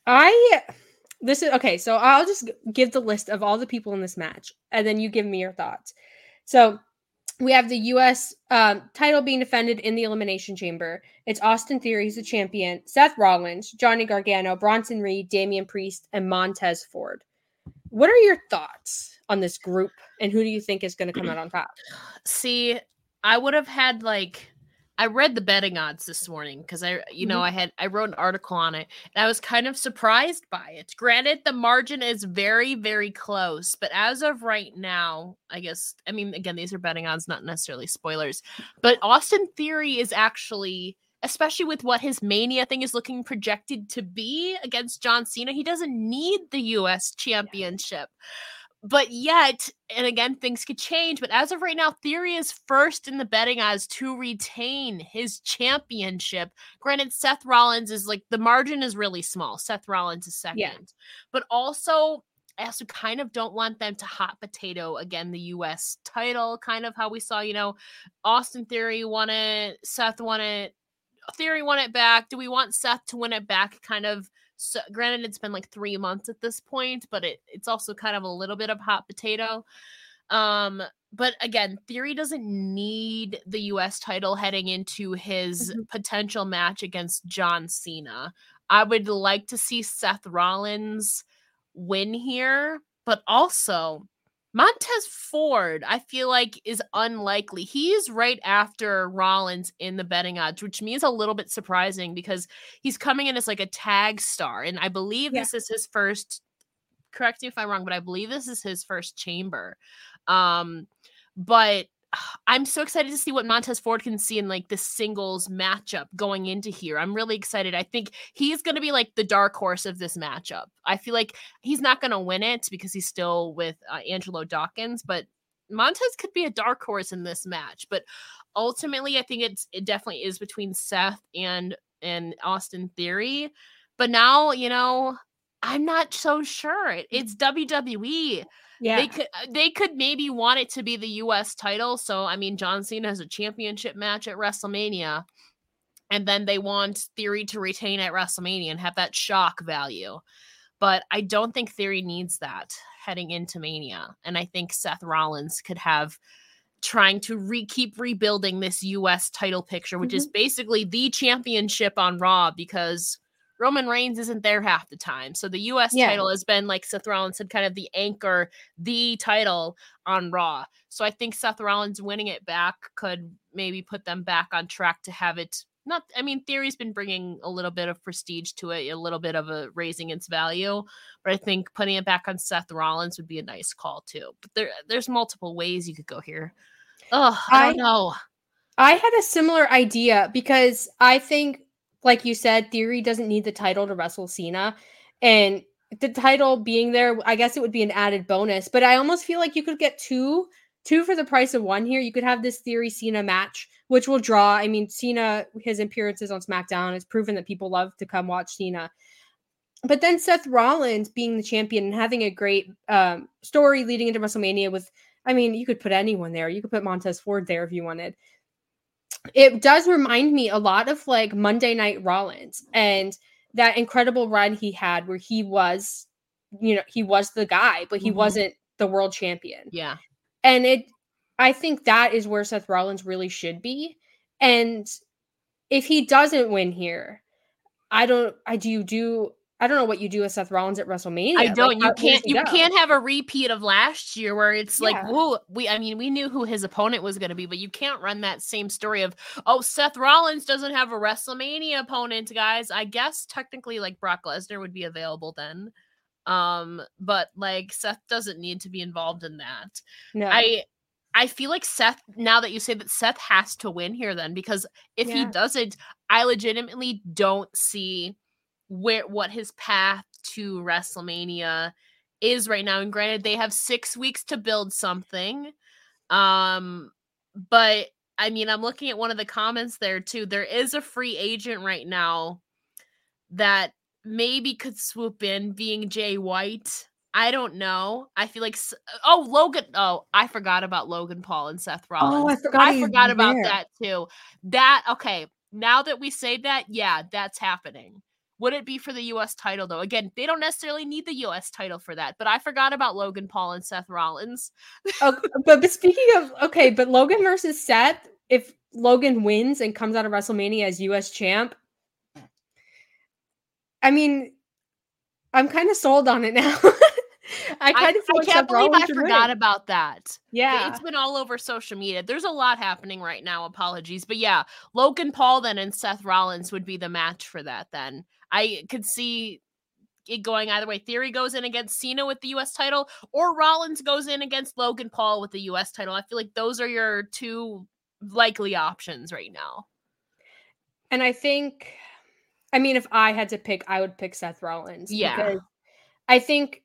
[SPEAKER 3] I, this is, okay, so I'll just give the list of all the people in this match and then you give me your thoughts. So we have the U S um, title being defended in the Elimination Chamber. It's Austin Theory, who's the champion, Seth Rollins, Johnny Gargano, Bronson Reed, Damian Priest, and Montez Ford. What are your thoughts on this group and who do you think is going to come out on top?
[SPEAKER 4] See, I would have had like, I read the betting odds this morning because I, you know, mm-hmm. I had, I wrote an article on it and I was kind of surprised by it. Granted, the margin is very, very close, but as of right now, I guess, I mean, again, these are betting odds, not necessarily spoilers, but Austin Theory is actually, especially with what his Mania thing is looking projected to be against John Cena, he doesn't need the U S championship. But yet, and again, things could change. But as of right now, Theory is first in the betting odds to retain his championship. Granted, Seth Rollins is like, the margin is really small. Seth Rollins is second. Yeah. But also, I also kind of don't want them to hot potato, again, the U S title. Kind of how we saw, you know, Austin Theory won it. Seth won it. Theory won it back. Do we want Seth to win it back kind of? So granted, it's been like three months at this point, but it, it's also kind of a little bit of hot potato. Um, but again, Theory doesn't need the U S title heading into his mm-hmm. potential match against John Cena. I would like to see Seth Rollins win here, but also Montez Ford, I feel like, is unlikely. He's right after Rollins in the betting odds, which means a little bit surprising because he's coming in as like a tag star. And I believe yeah. this is his first, correct me if I'm wrong, but I believe this is his first chamber. Um, but I'm so excited to see what Montez Ford can see in like the singles matchup going into here. I'm really excited. I think he's going to be like the dark horse of this matchup. I feel like he's not going to win it because he's still with uh, Angelo Dawkins, but Montez could be a dark horse in this match. But ultimately, I think it's it definitely is between Seth and and Austin Theory. But now, you know, I'm not so sure. It's W W E. Yeah, they could they could maybe want it to be the U S title. So I mean, John Cena has a championship match at WrestleMania, and then they want Theory to retain at WrestleMania and have that shock value. But I don't think Theory needs that heading into Mania, and I think Seth Rollins could have trying to re keep rebuilding this U S title picture, which mm-hmm. is basically the championship on Raw because Roman Reigns isn't there half the time. So the U S yeah. title has been, like Seth Rollins said, kind of the anchor, the title on Raw. So I think Seth Rollins winning it back could maybe put them back on track to have it not, I mean, Theory's been bringing a little bit of prestige to it, a little bit of a raising its value, but I think putting it back on Seth Rollins would be a nice call too. But there, there's multiple ways you could go here. Oh, I, I don't know.
[SPEAKER 3] I had a similar idea because I think, like you said, Theory doesn't need the title to wrestle Cena, and the title being there, I guess it would be an added bonus. But I almost feel like you could get two, two for the price of one here. You could have this Theory Cena match, which will draw. I mean, Cena, his appearances on SmackDown, it's proven that people love to come watch Cena. But then Seth Rollins being the champion and having a great um, story leading into WrestleMania with, I mean, you could put anyone there. You could put Montez Ford there if you wanted. It does remind me a lot of like Monday Night Rollins and that incredible run he had where he was, you know, he was the guy, but he mm-hmm. wasn't the world champion.
[SPEAKER 4] Yeah.
[SPEAKER 3] And it, I think that is where Seth Rollins really should be. And if he doesn't win here, I don't, I do, do, I don't know what you do with Seth Rollins at WrestleMania.
[SPEAKER 4] I don't.
[SPEAKER 3] Like,
[SPEAKER 4] you
[SPEAKER 3] how,
[SPEAKER 4] can't. You
[SPEAKER 3] go?
[SPEAKER 4] can't have a repeat of last year where it's
[SPEAKER 3] Yeah.
[SPEAKER 4] like, whoa. We. I mean, we knew who his opponent was going to be, but you can't run that same story of, oh, Seth Rollins doesn't have a WrestleMania opponent, guys. I guess technically, like Brock Lesnar would be available then, um, but like Seth doesn't need to be involved in that.
[SPEAKER 3] No.
[SPEAKER 4] I. I feel like Seth. Now that you say that, Seth has to win here then, because if
[SPEAKER 3] Yeah.
[SPEAKER 4] he doesn't, I legitimately don't see where what his path to WrestleMania is right now. And granted, they have six weeks to build something. Um, but I mean, I'm looking at one of the comments there too. There is a free agent right now that maybe could swoop in, being Jay White. I don't know. I feel like, oh, Logan. Oh, I forgot about Logan Paul and Seth Rollins.
[SPEAKER 3] Oh, I forgot.
[SPEAKER 4] I forgot about
[SPEAKER 3] there.
[SPEAKER 4] that too. That, okay. Now that we say that, yeah, that's happening. Would it be for the U S title, though? Again, they don't necessarily need the U S title for that, but I forgot about Logan Paul and Seth Rollins.
[SPEAKER 3] Okay, but, but speaking of, okay, but Logan versus Seth, if Logan wins and comes out of WrestleMania as U S champ, I mean, I'm kind of sold on it now. I kind
[SPEAKER 4] I,
[SPEAKER 3] of feel
[SPEAKER 4] I
[SPEAKER 3] like
[SPEAKER 4] can't
[SPEAKER 3] Seth
[SPEAKER 4] believe
[SPEAKER 3] Rollins
[SPEAKER 4] I forgot
[SPEAKER 3] win.
[SPEAKER 4] about that.
[SPEAKER 3] Yeah.
[SPEAKER 4] It's been all over social media. There's a lot happening right now. Apologies. But yeah, Logan Paul then and Seth Rollins would be the match for that then. I could see it going either way. Theory goes in against Cena with the U S title, or Rollins goes in against Logan Paul with the U S title. I feel like those are your two likely options right now.
[SPEAKER 3] And I think, I mean, if I had to pick, I would pick Seth Rollins.
[SPEAKER 4] Yeah.
[SPEAKER 3] Because I think,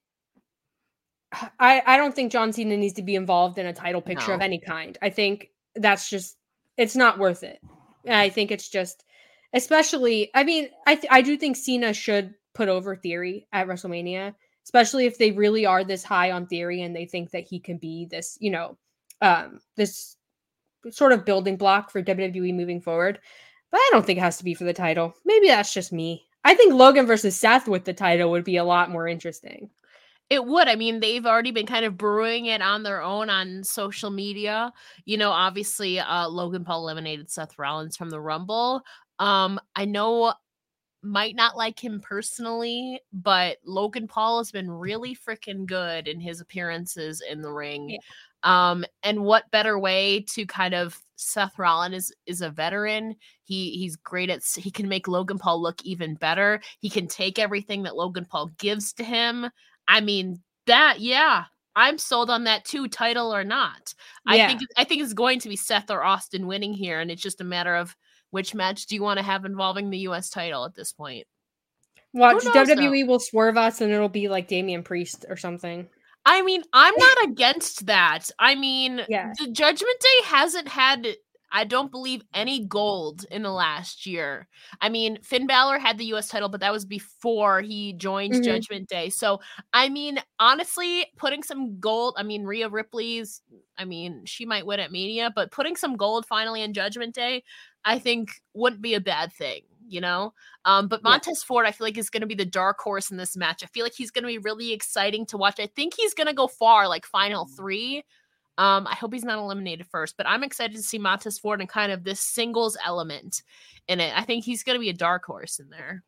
[SPEAKER 3] I, I don't think John Cena needs to be involved in a title picture
[SPEAKER 4] No.
[SPEAKER 3] of any kind. I think that's just, it's not worth it. I think it's just, especially, I mean, I th- I do think Cena should put over Theory at WrestleMania, especially if they really are this high on Theory and they think that he can be this, you know, um, this sort of building block for W W E moving forward. But I don't think it has to be for the title. Maybe that's just me. I think Logan versus Seth with the title would be a lot more interesting.
[SPEAKER 4] It would. I mean, they've already been kind of brewing it on their own on social media. You know, obviously, uh, Logan Paul eliminated Seth Rollins from the Rumble. Um, I know might not like him personally, but Logan Paul has been really freaking good in his appearances in the ring.
[SPEAKER 3] Yeah.
[SPEAKER 4] Um, and what better way to kind of Seth Rollins is, is a veteran. He he's great at, he can make Logan Paul look even better. He can take everything that Logan Paul gives to him. I mean, that, yeah, I'm sold on that too, title or not.
[SPEAKER 3] Yeah.
[SPEAKER 4] I think I think it's going to be Seth or Austin winning here, and it's just a matter of which match do you want to have involving the U S title at this point.
[SPEAKER 3] Watch,
[SPEAKER 4] knows,
[SPEAKER 3] W W E
[SPEAKER 4] though?
[SPEAKER 3] will swerve us and it'll be like Damian Priest or something.
[SPEAKER 4] I mean, I'm not against that. I mean,
[SPEAKER 3] Yeah.
[SPEAKER 4] the Judgment Day hasn't had, I don't believe, any gold in the last year. I mean, Finn Balor had the U S title, but that was before he joined
[SPEAKER 3] Mhm.
[SPEAKER 4] Judgment Day. So, I mean, honestly, putting some gold, I mean, Rhea Ripley's, I mean, she might win at Mania, but putting some gold finally in Judgment Day, I think wouldn't be a bad thing, you know? Um, but
[SPEAKER 3] Yeah.
[SPEAKER 4] Montez Ford, I feel like, is going to be the dark horse in this match. I feel like he's going to be really exciting to watch. I think he's going to go far, like final three. Um, I hope he's not eliminated first, but I'm excited to see Montez Ford and kind of this singles element in it. I think he's going to be a dark horse in there.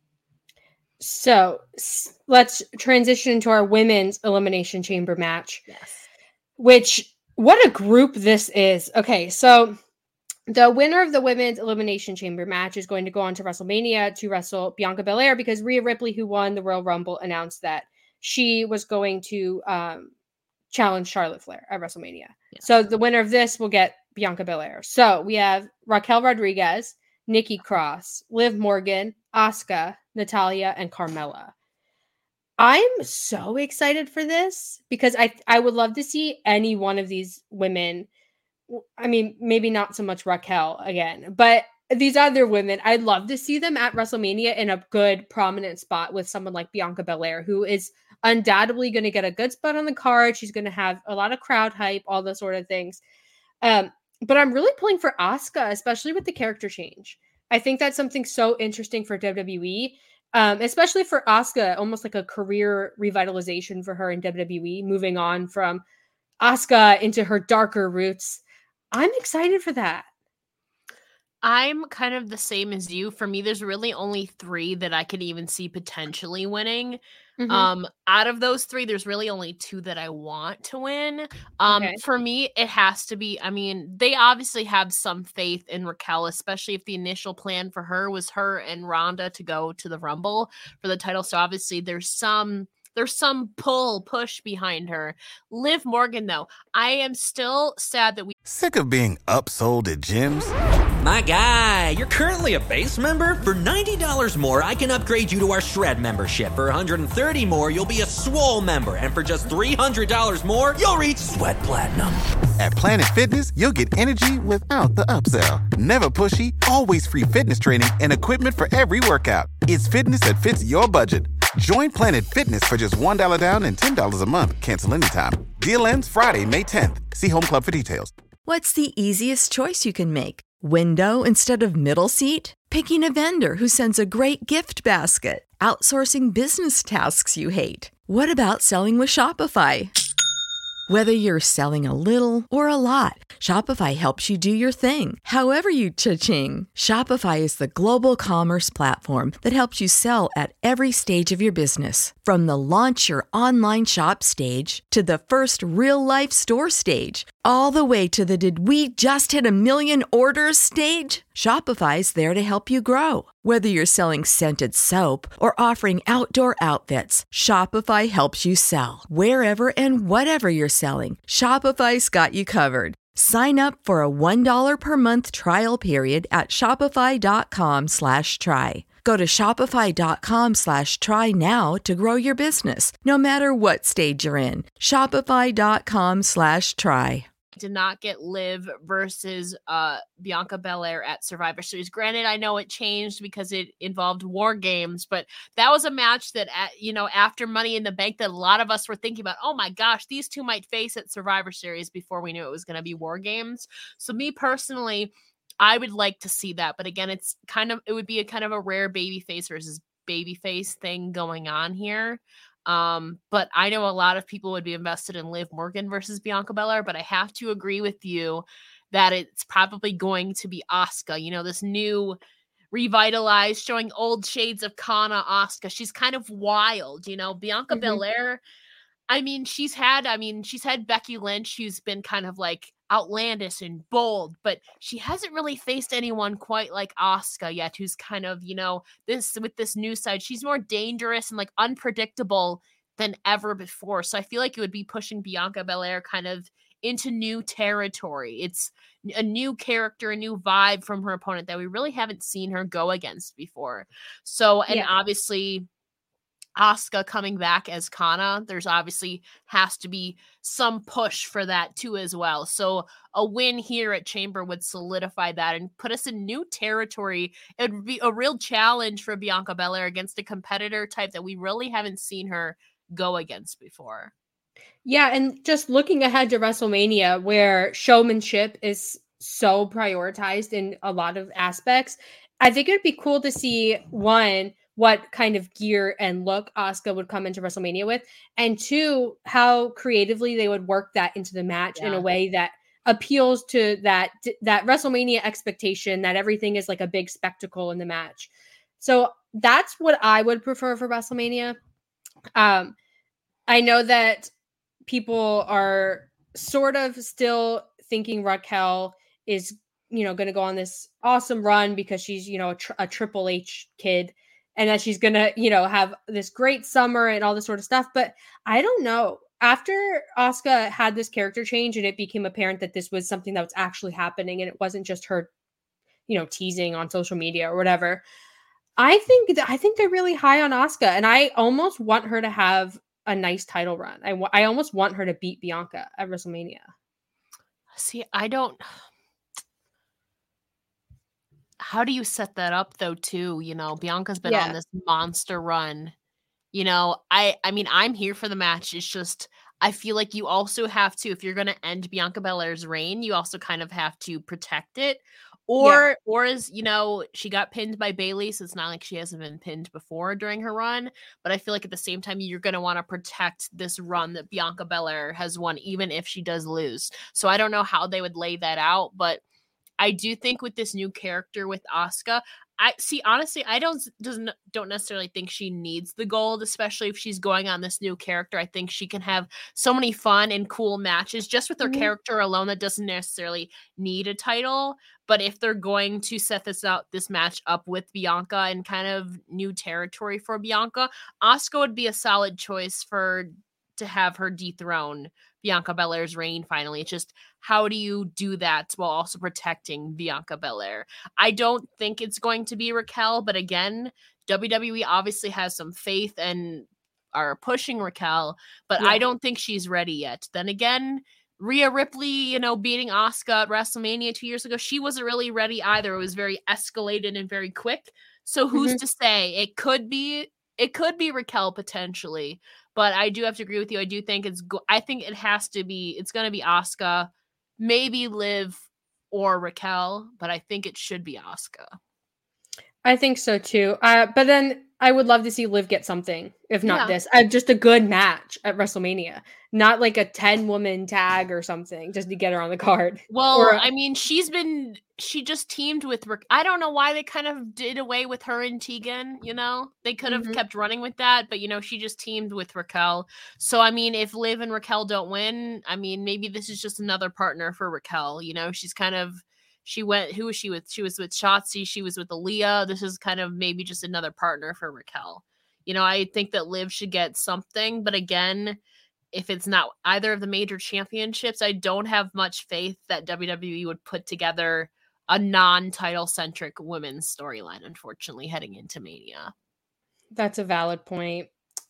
[SPEAKER 3] So s- let's transition to our women's elimination chamber match,
[SPEAKER 4] Yes.
[SPEAKER 3] which, what a group this is. Okay, so the winner of the women's Elimination Chamber match is going to go on to WrestleMania to wrestle Bianca Belair, because Rhea Ripley, who won the Royal Rumble, announced that she was going to um, challenge Charlotte Flair at WrestleMania. Yes. So the winner of this will get Bianca Belair. So we have Raquel Rodriguez, Nikki Cross, Liv Morgan, Asuka, Natalya, and Carmella. I'm so excited for this because I I would love to see any one of these women. I mean, maybe not so much Raquel again, but these other women, I'd love to see them at WrestleMania in a good, prominent spot with someone like Bianca Belair, who is undoubtedly going to get a good spot on the card. She's going to have a lot of crowd hype, all those sort of things. Um, but I'm really pulling for Asuka, especially with the character change. I think that's something so interesting for W W E, um, especially for Asuka, almost like a career revitalization for her in W W E, moving on from Asuka into her darker roots. I'm excited for that.
[SPEAKER 4] I'm kind of the same as you. For me, there's really only three that I could even see potentially winning. Mm-hmm. Um, out of those three, there's really only two that I want to win. Um, okay. For me, it has to be, I mean, they obviously have some faith in Raquel, especially if the initial plan for her was her and Ronda to go to the Rumble for the title. So obviously there's some There's some pull, push behind her. Liv Morgan, though, I am still sad that we...
[SPEAKER 1] Sick of being upsold at gyms?
[SPEAKER 2] My guy, you're currently a base member? For ninety dollars more, I can upgrade you to our Shred membership. For one hundred thirty dollars more, you'll be a Swole member. And for just three hundred dollars more, you'll reach Sweat Platinum.
[SPEAKER 1] At Planet Fitness, you'll get energy without the upsell. Never pushy, always free fitness training and equipment for every workout. It's fitness that fits your budget. Join Planet Fitness for just one dollar down and ten dollars a month. Cancel anytime. Deal ends Friday, May tenth. See Home Club for details.
[SPEAKER 5] What's the easiest choice you can make? Window instead of middle seat? Picking a vendor who sends a great gift basket? Outsourcing business tasks you hate? What about selling with Shopify? Whether you're selling a little or a lot, Shopify helps you do your thing, however you cha-ching. Shopify is the global commerce platform that helps you sell at every stage of your business. From the launch your online shop stage to the first real-life store stage, all the way to the did we just hit a million orders stage. Shopify's there to help you grow. Whether you're selling scented soap or offering outdoor outfits, Shopify helps you sell. Wherever and whatever you're selling, Shopify's got you covered. Sign up for a one dollar per month trial period at shopify.com slash try. Go to shopify.com slash try now to grow your business, no matter what stage you're in. Shopify.com slash try.
[SPEAKER 4] Did not get Liv versus uh, Bianca Belair at Survivor Series. Granted, I know it changed because it involved War Games, but that was a match that, at, you know, after Money in the Bank, that a lot of us were thinking about, oh my gosh, these two might face at Survivor Series before we knew it was going to be War Games. So me personally, I would like to see that. But again, it's kind of, it would be a kind of a rare babyface versus babyface thing going on here. Um, but I know a lot of people would be invested in Liv Morgan versus Bianca Belair, but I have to agree with you that it's probably going to be Asuka. You know, this new revitalized, showing old shades of Kana Asuka. She's kind of wild, you know. Bianca mm-hmm. Belair, I mean, she's had, I mean, she's had Becky Lynch, who's been kind of like outlandish and bold, but she hasn't really faced anyone quite like Asuka yet, who's kind of, you know, this with this new side, she's more dangerous and like unpredictable than ever before. So I feel like it would be pushing Bianca Belair kind of into new territory. It's a new character, a new vibe from her opponent that we really haven't seen her go against before. So, and yeah. obviously Asuka coming back as Kana, there's obviously has to be some push for that too as well. So a win here at Chamber would solidify that and put us in new territory. It would be a real challenge for Bianca Belair against a competitor type that we really haven't seen her go against before.
[SPEAKER 3] Yeah, and just looking ahead to WrestleMania, where showmanship is so prioritized in a lot of aspects, I think it'd be cool to see, one, what kind of gear and look Asuka would come into WrestleMania with, and two, how creatively they would work that into the match yeah. in a way that appeals to that that WrestleMania expectation that everything is like a big spectacle in the match. So that's what I would prefer for WrestleMania. Um, I know that people are sort of still thinking Raquel is you know, going to go on this awesome run because she's, you know, a, tr- a Triple H kid, and that she's going to, you know, have this great summer and all this sort of stuff. But I don't know. After Asuka had this character change and it became apparent that this was something that was actually happening and it wasn't just her, you know, teasing on social media or whatever, I think that I think they're really high on Asuka, and I almost want her to have a nice title run. I, w- I almost want her to beat Bianca at WrestleMania.
[SPEAKER 4] See, I don't. How do you set that up though, too? You know, Bianca's been
[SPEAKER 3] Yeah.
[SPEAKER 4] on this monster run. You know, I I mean, I'm here for the match. It's just I feel like you also have to, if you're going to end Bianca Belair's reign, you also kind of have to protect it. Or
[SPEAKER 3] Yeah.
[SPEAKER 4] or is, you know, she got pinned by Bayley, so it's not like she hasn't been pinned before during her run. But I feel like at the same time, you're going to want to protect this run that Bianca Belair has won, even if she does lose. So I don't know how they would lay that out, but I do think with this new character with Asuka, I see, honestly, I don't doesn't don't necessarily think she needs the gold, especially if she's going on this new character. I think she can have so many fun and cool matches just with her
[SPEAKER 3] Mhm.
[SPEAKER 4] character alone that doesn't necessarily need a title. But if they're going to set this out, this match up with Bianca and kind of new territory for Bianca, Asuka would be a solid choice for to have her dethrone Bianca Belair's reign finally. It's just, how do you do that while also protecting Bianca Belair? I don't think it's going to be Raquel, but again, W W E obviously has some faith and are pushing Raquel, but
[SPEAKER 3] Yeah.
[SPEAKER 4] I don't think she's ready yet. Then again, Rhea Ripley, you know, beating Asuka at WrestleMania two years ago, she wasn't really ready either. It was very escalated and very quick. So who's
[SPEAKER 3] Mhm.
[SPEAKER 4] to say? It could be it could be Raquel potentially, but I do have to agree with you. I do think it's go- I think it has to be it's going to be Asuka, maybe Liv or Raquel, but I think it should be Asuka.
[SPEAKER 3] I think so too. Uh, but then I would love to see Liv get something, if not
[SPEAKER 4] Yeah.
[SPEAKER 3] this. Uh, just a good match at WrestleMania, not like a ten woman tag or something, just to get her on the card.
[SPEAKER 4] Well,
[SPEAKER 3] Or,
[SPEAKER 4] I mean, she's been she just teamed with Ra- I don't know why they kind of did away with her and Tegan, you know? They could have
[SPEAKER 3] Mhm.
[SPEAKER 4] kept running with that, but you know, she just teamed with Raquel. So I mean, if Liv and Raquel don't win, I mean, maybe this is just another partner for Raquel, you know? She's kind of she went who was she with? She was with Shotzi, she was with Aaliyah. This is kind of maybe just another partner for Raquel. You know, I think that Liv should get something, but again, if it's not either of the major championships, I don't have much faith that W W E would put together a non-title centric women's storyline, unfortunately, heading into Mania.
[SPEAKER 3] that's a valid point.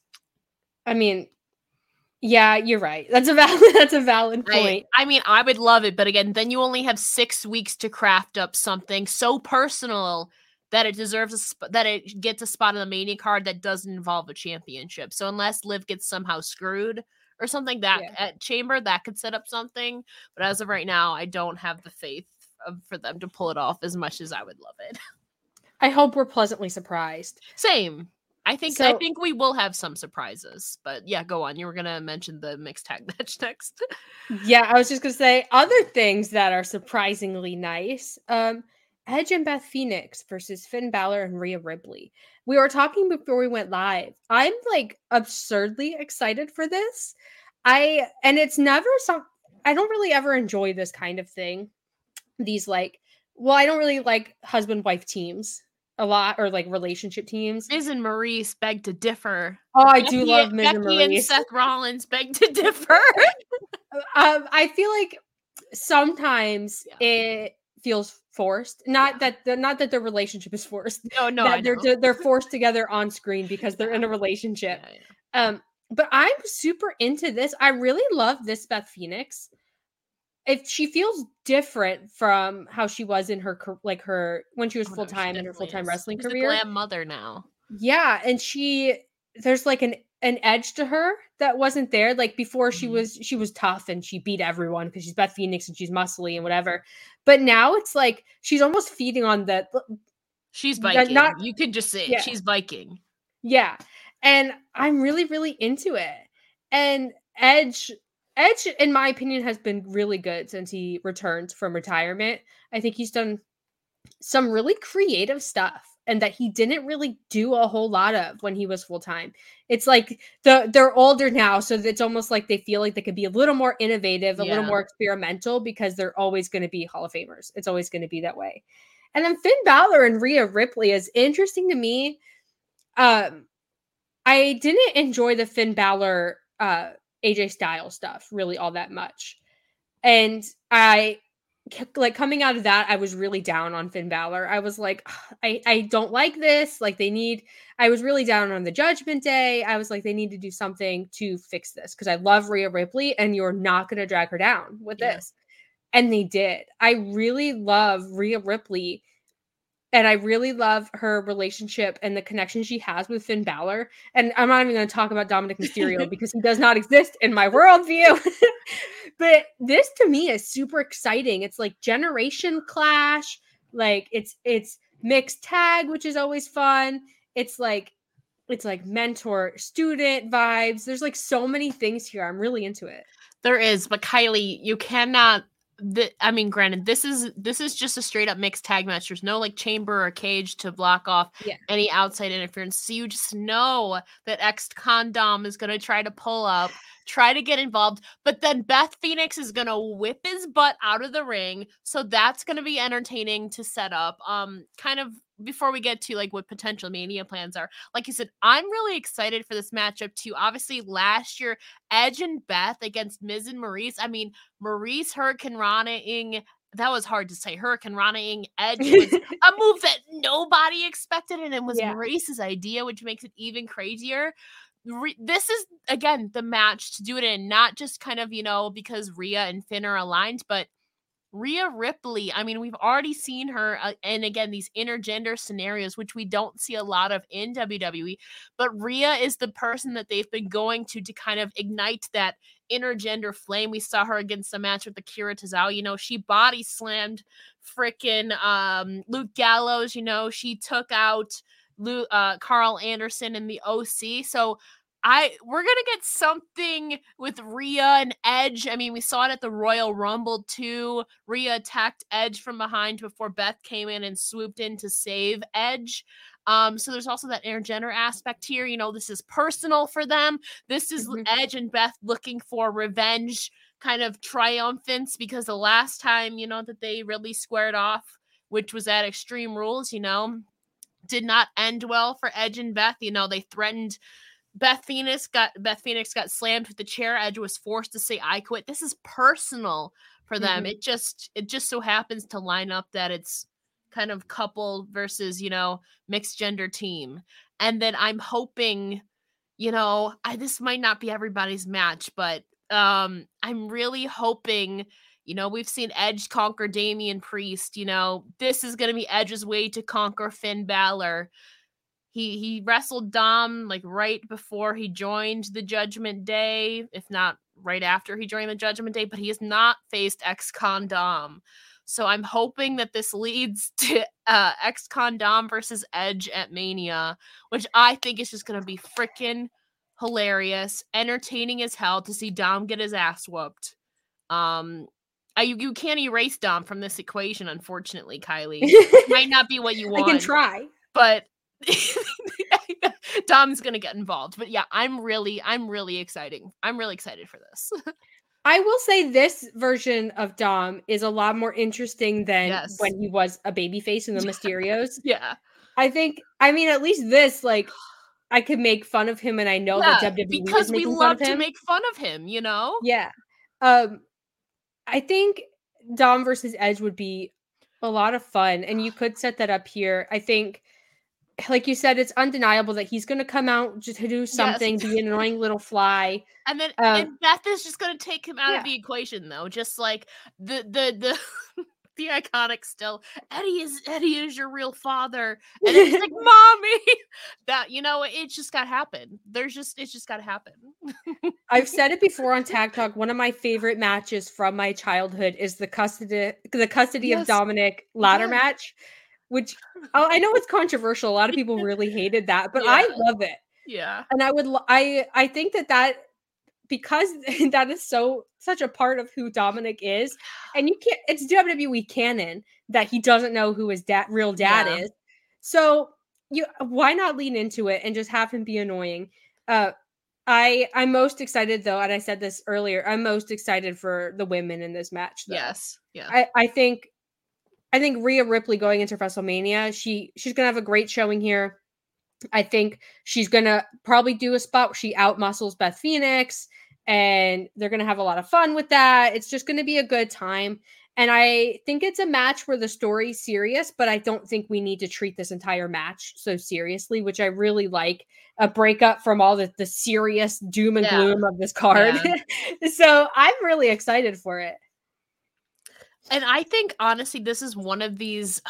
[SPEAKER 3] I mean, yeah, you're right. That's a valid. That's a valid
[SPEAKER 4] I,
[SPEAKER 3] point.
[SPEAKER 4] I mean, I would love it, but again, then you only have six weeks to craft up something so personal that it deserves a sp- that it gets a spot on the Mania card that doesn't involve a championship. So unless Liv gets somehow screwed or something that
[SPEAKER 3] Yeah.
[SPEAKER 4] at Chamber that could set up something, but as of right now, I don't have the faith of, for them to pull it off as much as I would love it.
[SPEAKER 3] I hope we're pleasantly surprised.
[SPEAKER 4] Same. I think I
[SPEAKER 3] So-
[SPEAKER 4] think we will have some surprises, but yeah, go on. You were gonna mention the mixed tag match next.
[SPEAKER 3] Yeah, I was just gonna say other things that are surprisingly nice. Um, Edge and Beth Phoenix versus Finn Balor and Rhea Ripley. We were talking before we went live. I'm like absurdly excited for this. I and it's never some. I don't really ever enjoy this kind of thing. These like, well, I don't really like husband wife teams a lot, or like relationship teams.
[SPEAKER 4] Miz and Maurice beg to differ.
[SPEAKER 3] Oh, I
[SPEAKER 4] Becky,
[SPEAKER 3] do love Miz
[SPEAKER 4] Becky
[SPEAKER 3] and
[SPEAKER 4] and
[SPEAKER 3] Maurice.
[SPEAKER 4] Seth Rollins beg to differ.
[SPEAKER 3] um, I feel like sometimes
[SPEAKER 4] Yeah.
[SPEAKER 3] it feels forced. Not
[SPEAKER 4] Yeah.
[SPEAKER 3] that the not that their relationship is forced.
[SPEAKER 4] No, no,
[SPEAKER 3] that
[SPEAKER 4] I
[SPEAKER 3] they're
[SPEAKER 4] know.
[SPEAKER 3] they're- they're forced together on screen because they're in a relationship.
[SPEAKER 4] Yeah, yeah.
[SPEAKER 3] Um, but I'm super into this. I really love this Beth Phoenix. If she feels different from how she was in her car- like her when she was
[SPEAKER 4] Oh, no,
[SPEAKER 3] full
[SPEAKER 4] she
[SPEAKER 3] time in her
[SPEAKER 4] definitely
[SPEAKER 3] full time
[SPEAKER 4] is.
[SPEAKER 3] wrestling
[SPEAKER 4] She's
[SPEAKER 3] career.
[SPEAKER 4] a glam mother now.
[SPEAKER 3] Yeah, and she there's like an an edge to her that wasn't there. Like before, she
[SPEAKER 4] Mhm.
[SPEAKER 3] was she was tough and she beat everyone because she's Beth Phoenix and she's muscly and whatever. But now it's like she's almost feeding on that.
[SPEAKER 4] She's
[SPEAKER 3] That
[SPEAKER 4] Viking.
[SPEAKER 3] not-
[SPEAKER 4] you could just say it.
[SPEAKER 3] Yeah.
[SPEAKER 4] She's Viking.
[SPEAKER 3] Yeah, and I'm really really into it. And Edge. Edge, in my opinion, has been really good since he returned from retirement. I think he's done some really creative stuff. and that he didn't really do a whole lot of when he was full-time. It's like the they're older now, so it's almost like they feel like they could be a little more innovative, a
[SPEAKER 4] Yeah.
[SPEAKER 3] little more experimental, because they're always going to be Hall of Famers. It's always going to be that way. And then Finn Balor and Rhea Ripley is interesting to me. Um, I didn't enjoy the Finn Balor uh, A J Styles stuff really all that much. And I, like, coming out of that, I was really down on Finn Balor. I was like, I, I don't like this. Like, they need, I was really down on the Judgment Day. I was like, they need to do something to fix this, because I love Rhea Ripley and you're not going to drag her down with
[SPEAKER 4] Yeah.
[SPEAKER 3] this. And they did. I really love Rhea Ripley. And I really love her relationship and the connection she has with Finn Balor. And I'm not even going to talk about Dominic Mysterio because he does not exist in my worldview. But this to me is super exciting. It's like generation clash. Like it's it's mixed tag, which is always fun. It's like it's like mentor student vibes. There's like so many things here. I'm really into it.
[SPEAKER 4] There is, but Kylie, you cannot. The, I mean, granted, this is this is just a straight up mixed tag match. There's no like chamber or cage to block off
[SPEAKER 3] Yeah.
[SPEAKER 4] any outside interference. So you just know that ex-Condom is going to try to pull up, try to get involved, but then Beth Phoenix is going to whip his butt out of the ring. So that's going to be entertaining to set up. Um, kind of before we get to like what potential Mania plans are, like you said, I'm really excited for this matchup too. Obviously, last year, Edge and Beth against Miz and Maurice. I mean, Maurice Hurricane Rana-ing, that was hard to say. Hurricane Rana-ing Edge was a move that nobody expected, and it was
[SPEAKER 3] Yeah.
[SPEAKER 4] Maurice's idea, which makes it even crazier. Re- this is, again, the match to do it in, not just kind of, you know, because Rhea and Finn are aligned, but Rhea Ripley, I mean, we've already seen her, uh, and again, these intergender scenarios, which we don't see a lot of in W W E, but Rhea is the person that they've been going to to kind of ignite that intergender flame. We saw her against a match with Akira Tozawa. You know, she body slammed frickin' um, Luke Gallows. You know, she took out Luke, uh, Carl Anderson in the O C. So I we're gonna get something with Rhea and Edge. I mean, we saw it at the Royal Rumble too. Rhea attacked Edge from behind before Beth came in and swooped in to save Edge. Um, so there's also that intergender aspect here. You know, this is personal for them. This is
[SPEAKER 3] Mhm.
[SPEAKER 4] Edge and Beth looking for revenge, kind of triumphance, because the last time, you know, that they really squared off, which was at Extreme Rules, you know, did not end well for Edge and Beth. You know, they threatened Beth Phoenix got Beth Phoenix got slammed with the chair. Edge was forced to say "I quit." This is personal for them.
[SPEAKER 3] Mhm.
[SPEAKER 4] It just it just so happens to line up that it's kind of couple versus, you know, mixed gender team. And then I'm hoping, you know, I this might not be everybody's match, but um I'm really hoping, you know, we've seen Edge conquer Damian Priest. You know, this is going to be Edge's way to conquer Finn Balor. He he wrestled Dom like right before he joined the Judgment Day, if not right after he joined the Judgment Day, but he has not faced ex-Con Dom. So I'm hoping that this leads to uh, ex-Con Dom versus Edge at Mania, which I think is just going to be freaking hilarious, entertaining as hell to see Dom get his ass whooped. Um, I, you, you can't erase Dom from this equation, unfortunately, Kylie. It might not be what you want.
[SPEAKER 3] I can try.
[SPEAKER 4] But Dom's gonna get involved. But yeah, I'm really, I'm really excited. I'm really excited for this.
[SPEAKER 3] I will say this version of Dom is a lot more interesting than
[SPEAKER 4] Yes.
[SPEAKER 3] when he was a babyface in the Mysterios.
[SPEAKER 4] Yeah,
[SPEAKER 3] I think, I mean, at least this, like, I could make fun of him, and I know
[SPEAKER 4] yeah,
[SPEAKER 3] that W W E
[SPEAKER 4] because
[SPEAKER 3] is
[SPEAKER 4] we
[SPEAKER 3] making fun
[SPEAKER 4] love
[SPEAKER 3] of
[SPEAKER 4] to
[SPEAKER 3] him.
[SPEAKER 4] make fun of him. You know?
[SPEAKER 3] Yeah. Um, I think Dom versus Edge would be a lot of fun, and you could set that up here. I think, like you said, it's undeniable that he's going to come out just to do something,
[SPEAKER 4] Yes.
[SPEAKER 3] be an annoying little fly.
[SPEAKER 4] And then
[SPEAKER 3] Um,
[SPEAKER 4] and Beth is just gonna take him out
[SPEAKER 3] yeah.
[SPEAKER 4] of the equation, though. Just like the the the. The iconic still, Eddie is Eddie is your real father, and then he's like, "Mommy," that you know, it just got to happen. There's just it's just got to happen.
[SPEAKER 3] I've said it before on Tag Talk. One of my favorite matches from my childhood is the custody the custody
[SPEAKER 4] Yes.
[SPEAKER 3] of Dominic ladder
[SPEAKER 4] Yeah.
[SPEAKER 3] match, which oh, I know it's controversial. A lot of people really hated that, but I
[SPEAKER 4] Yeah.
[SPEAKER 3] love it.
[SPEAKER 4] Yeah,
[SPEAKER 3] And I would lo- I I think that that because that is so such a part of who Dominic is, and you can't it's W W E canon that he doesn't know who his dad real dad
[SPEAKER 4] Yeah.
[SPEAKER 3] is. So you why not lean into it and just have him be annoying? Uh, I I'm most excited though, and I said this earlier. I'm most excited for the women in this match. Though.
[SPEAKER 4] Yes, yeah.
[SPEAKER 3] I I think I think Rhea Ripley going into WrestleMania, she she's gonna have a great showing here. I think she's gonna probably do a spot where she outmuscles Beth Phoenix, and they're gonna have a lot of fun with that. It's just gonna be a good time. And I think it's a match where the story's serious, but I don't think we need to treat this entire match so seriously, which I really like. A breakup from all the, the serious doom and
[SPEAKER 4] Yeah.
[SPEAKER 3] gloom of this card. Yeah. So I'm really excited for it.
[SPEAKER 4] And I think, honestly, this is one of these...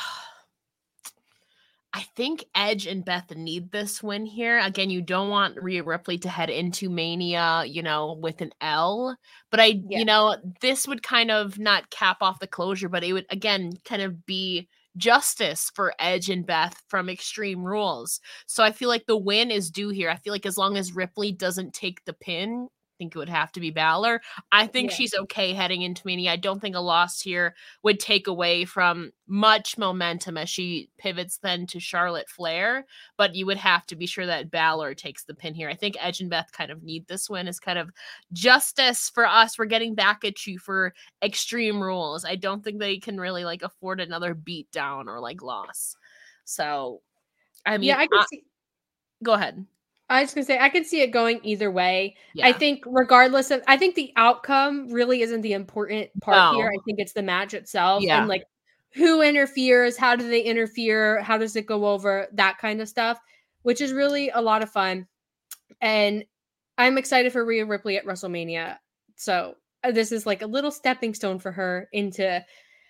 [SPEAKER 4] I think Edge and Beth need this win here. Again, you don't want Rhea Ripley to head into Mania, you know, with an L. But I, yeah. you know, this would kind of not cap off the closure, but it would, again, kind of be justice for Edge and Beth from Extreme Rules. So I feel like the win is due here. I feel like as long as Ripley doesn't take the pin, I think it would have to be Balor. I think yeah. she's okay heading into Mania. I don't think a loss here would take away from much momentum as she pivots then to Charlotte Flair, but you would have to be sure that Balor takes the pin here. I think Edge and Beth kind of need this win as kind of justice for us. We're getting back at you for Extreme Rules. I don't think they can really like afford another beat down or like loss. So, I mean,
[SPEAKER 3] yeah, I can
[SPEAKER 4] I,
[SPEAKER 3] see.
[SPEAKER 4] Go ahead.
[SPEAKER 3] I was going to say, I can see it going either way.
[SPEAKER 4] Yeah.
[SPEAKER 3] I think regardless of, I think the outcome really isn't the important part no. here. I think it's the match itself
[SPEAKER 4] yeah.
[SPEAKER 3] and like who interferes, how do they interfere, how does it go over, that kind of stuff, which is really a lot of fun. And I'm excited for Rhea Ripley at WrestleMania. So uh, this is like a little stepping stone for her into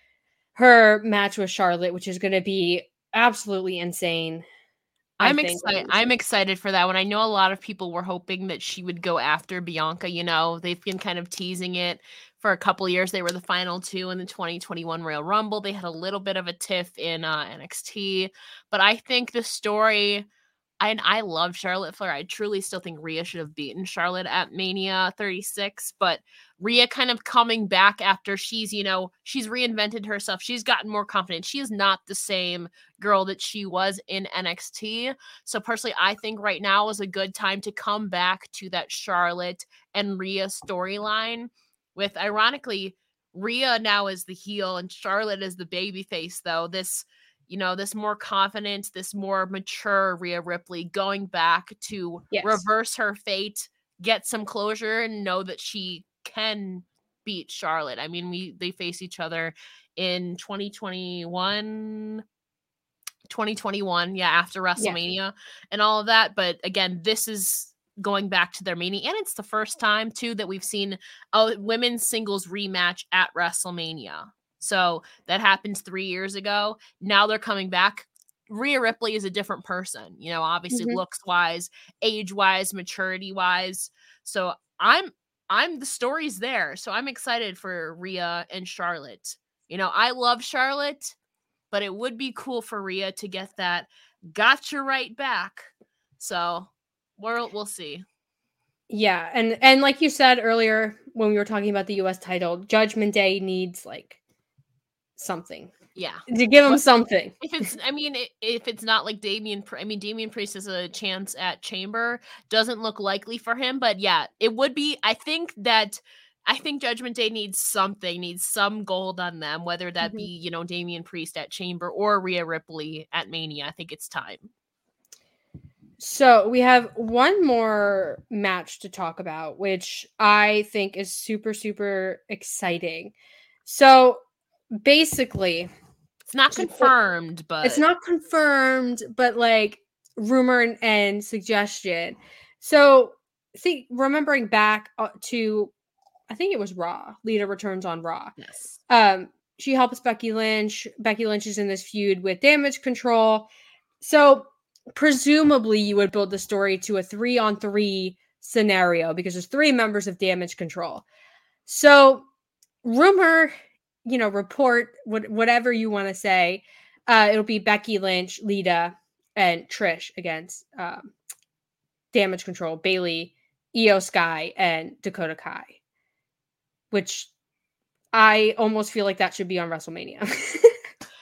[SPEAKER 3] her match with Charlotte, which is going to be absolutely insane.
[SPEAKER 4] I'm excited. I'm excited for that one. I know a lot of people were hoping that she would go after Bianca. You know, they've been kind of teasing it for a couple of years. They were the final two in the twenty twenty-one Royal Rumble. They had a little bit of a tiff in uh, N X T, but I think the story. And I love Charlotte Flair. I truly still think Rhea should have beaten Charlotte at Mania thirty-six, but Rhea kind of coming back after she's, you know, she's reinvented herself. She's gotten more confident. She is not the same girl that she was in N X T. So personally, I think right now is a good time to come back to that Charlotte and Rhea storyline with, ironically, Rhea now is the heel and Charlotte is the babyface, though. This You know, this more confident, this more mature Rhea Ripley going back to yes. reverse her fate, get some closure, and know that she can beat Charlotte. I mean, we they face each other in twenty twenty-one, twenty twenty-one, yeah, after WrestleMania yeah. and all of that. But again, this is going back to their Mania, and it's the first time, too, that we've seen a women's singles rematch at WrestleMania. So that happened three years ago. Now they're coming back. Rhea Ripley is a different person, you know, obviously mm-hmm. looks wise, age wise, maturity wise. So I'm, I'm the story's there. So I'm excited for Rhea and Charlotte. You know, I love Charlotte, but it would be cool for Rhea to get that gotcha right back. So we'll, we'll see.
[SPEAKER 3] Yeah. And, and like you said earlier, when we were talking about the U S title, Judgment Day needs like, something,
[SPEAKER 4] yeah,
[SPEAKER 3] to give him something.
[SPEAKER 4] If it's, I mean, if it's not like Damian, I mean, Damian Priest has a chance at Chamber. Doesn't look likely for him, but yeah, it would be. I think that, I think Judgment Day needs something, needs some gold on them, whether that mm-hmm. be, you know, Damian Priest at Chamber or Rhea Ripley at Mania. I think it's time.
[SPEAKER 3] So we have one more match to talk about, which I think is super, super exciting. So. Basically,
[SPEAKER 4] it's not confirmed, but
[SPEAKER 3] it's not confirmed, but like rumor and, and suggestion. So, see, remembering back to, I think it was Raw. Lita returns on Raw.
[SPEAKER 4] Yes.
[SPEAKER 3] Um, she helps Becky Lynch. Becky Lynch is in this feud with Damage Control. So, presumably, you would build the story to a three-on-three scenario because there's three members of Damage Control. So, rumor. You know, report what, whatever you want to say. Uh, it'll be Becky Lynch, Lita, and Trish against um, Damage Control, Bayley, Io Sky, and Dakota Kai. Which I almost feel like that should be on WrestleMania.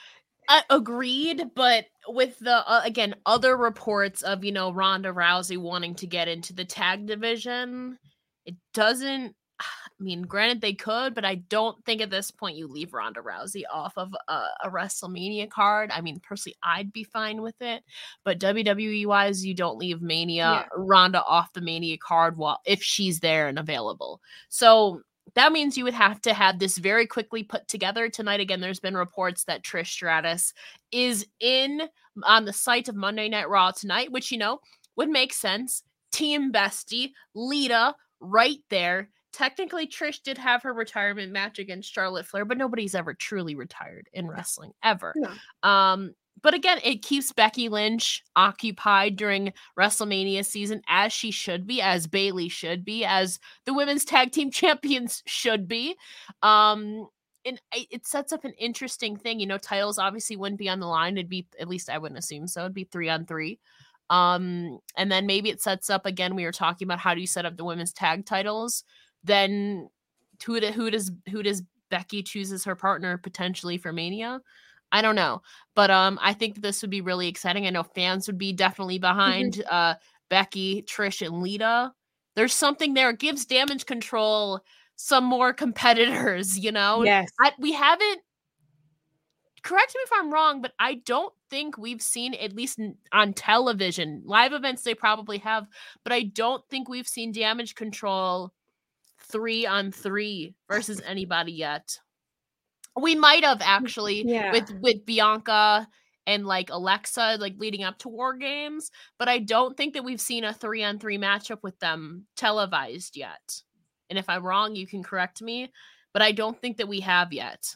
[SPEAKER 4] Uh, agreed, but with the uh, again other reports of you know Ronda Rousey wanting to get into the tag division, it doesn't. I mean, granted they could, but I don't think at this point you leave Ronda Rousey off of a, a WrestleMania card. I mean, personally, I'd be fine with it, but W W E wise, you don't leave Mania
[SPEAKER 3] Yeah.
[SPEAKER 4] Ronda off the Mania card while if she's there and available. So. That means you would have to have this very quickly put together tonight. Again, there's been reports that Trish Stratus is in on the site of Monday Night Raw tonight, which, you know, would make sense. Team Bestie, Lita, right there. Technically, Trish did have her retirement match against Charlotte Flair, but nobody's ever truly retired in wrestling, ever.
[SPEAKER 3] No.
[SPEAKER 4] Um, but again, it keeps Becky Lynch occupied during WrestleMania season, as she should be, as Bayley should be, as the women's tag team champions should be. Um, and it sets up an interesting thing. You know, titles obviously wouldn't be on the line. It'd be, at least I wouldn't assume so. It'd be three on three. Um, and then maybe it sets up, again, we were talking about how do you set up the women's tag titles. Then who, do, who does who does Becky choose as her partner potentially for Mania? I don't know, but um, I think this would be really exciting. I know fans would be definitely behind mm-hmm. uh, Becky, Trish, and Lita. There's something there. It gives Damage Control some more competitors, you know?
[SPEAKER 3] Yes.
[SPEAKER 4] I, we haven't, correct me if I'm wrong, but I don't think we've seen, at least on television, live events they probably have, but I don't think we've seen Damage Control three on three versus anybody yet. We might have actually
[SPEAKER 3] yeah.
[SPEAKER 4] with with Bianca and like Alexa, like leading up to War Games, but I don't think that we've seen a three on three matchup with them televised yet. And if I'm wrong, you can correct me, but I don't think that we have yet.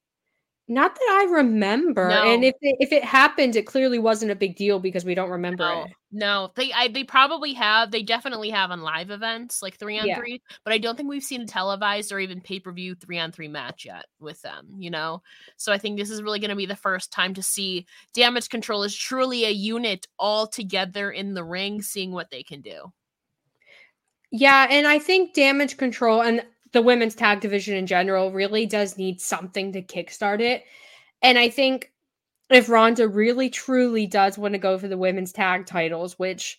[SPEAKER 3] Not that I remember.
[SPEAKER 4] No.
[SPEAKER 3] And if it, if it happened, it clearly wasn't a big deal because we don't remember
[SPEAKER 4] no,
[SPEAKER 3] it.
[SPEAKER 4] No, they I, they probably have. They definitely have on live events, like three on
[SPEAKER 3] Yeah.
[SPEAKER 4] three. But I don't think we've seen a televised or even pay-per-view three on three match yet with them, you know? So I think this is really going to be the first time to see Damage Control is truly a unit all together in the ring, seeing what they can do.
[SPEAKER 3] Yeah, and I think Damage Control and the women's tag division in general really does need something to kickstart it. And I think if Ronda really truly does want to go for the women's tag titles, which,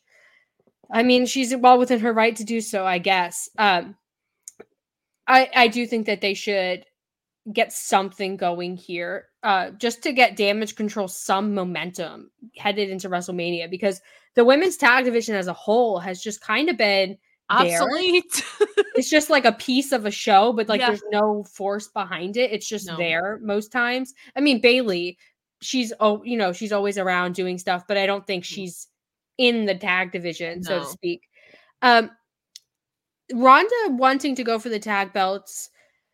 [SPEAKER 3] I mean, she's well within her right to do so, I guess. Um, I, I do think that they should get something going here uh, just to get Damage Control some momentum headed into WrestleMania, because the women's tag division as a whole has just kind of been
[SPEAKER 4] obsolete.
[SPEAKER 3] It's just like a piece of a show, but like
[SPEAKER 4] yeah.
[SPEAKER 3] there's no force behind it. It's just
[SPEAKER 4] no.
[SPEAKER 3] there most times. I mean, Bayley, she's oh, you know, she's always around doing stuff, but I don't think she's in the tag division,
[SPEAKER 4] no.
[SPEAKER 3] so to speak. Um, Ronda wanting to go for the tag belts,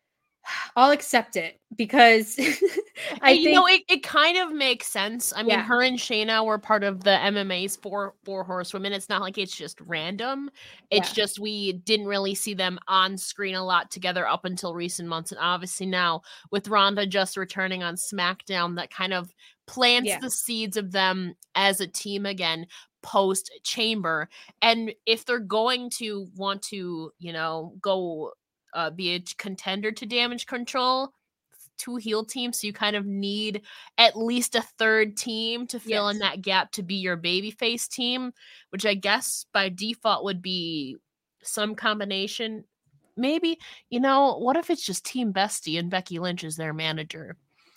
[SPEAKER 3] I'll accept it because I
[SPEAKER 4] you
[SPEAKER 3] think,
[SPEAKER 4] know it, it kind of makes sense. I mean,
[SPEAKER 3] yeah.
[SPEAKER 4] her and Shayna were part of the M M A's four four horsewomen. It's not like it's just random. It's
[SPEAKER 3] yeah.
[SPEAKER 4] just we didn't really see them on screen a lot together up until recent months, and obviously now with Ronda just returning on SmackDown, that kind of plants
[SPEAKER 3] yeah.
[SPEAKER 4] the seeds of them as a team again post Chamber. And if they're going to want to, you know, go. Uh, be a contender to Damage Control, two heel teams, so you kind of need at least a third team to fill
[SPEAKER 3] yes.
[SPEAKER 4] in that gap to be your babyface team, which I guess by default would be some combination. Maybe, you know, what if it's just Team Bestie and Becky Lynch is their manager?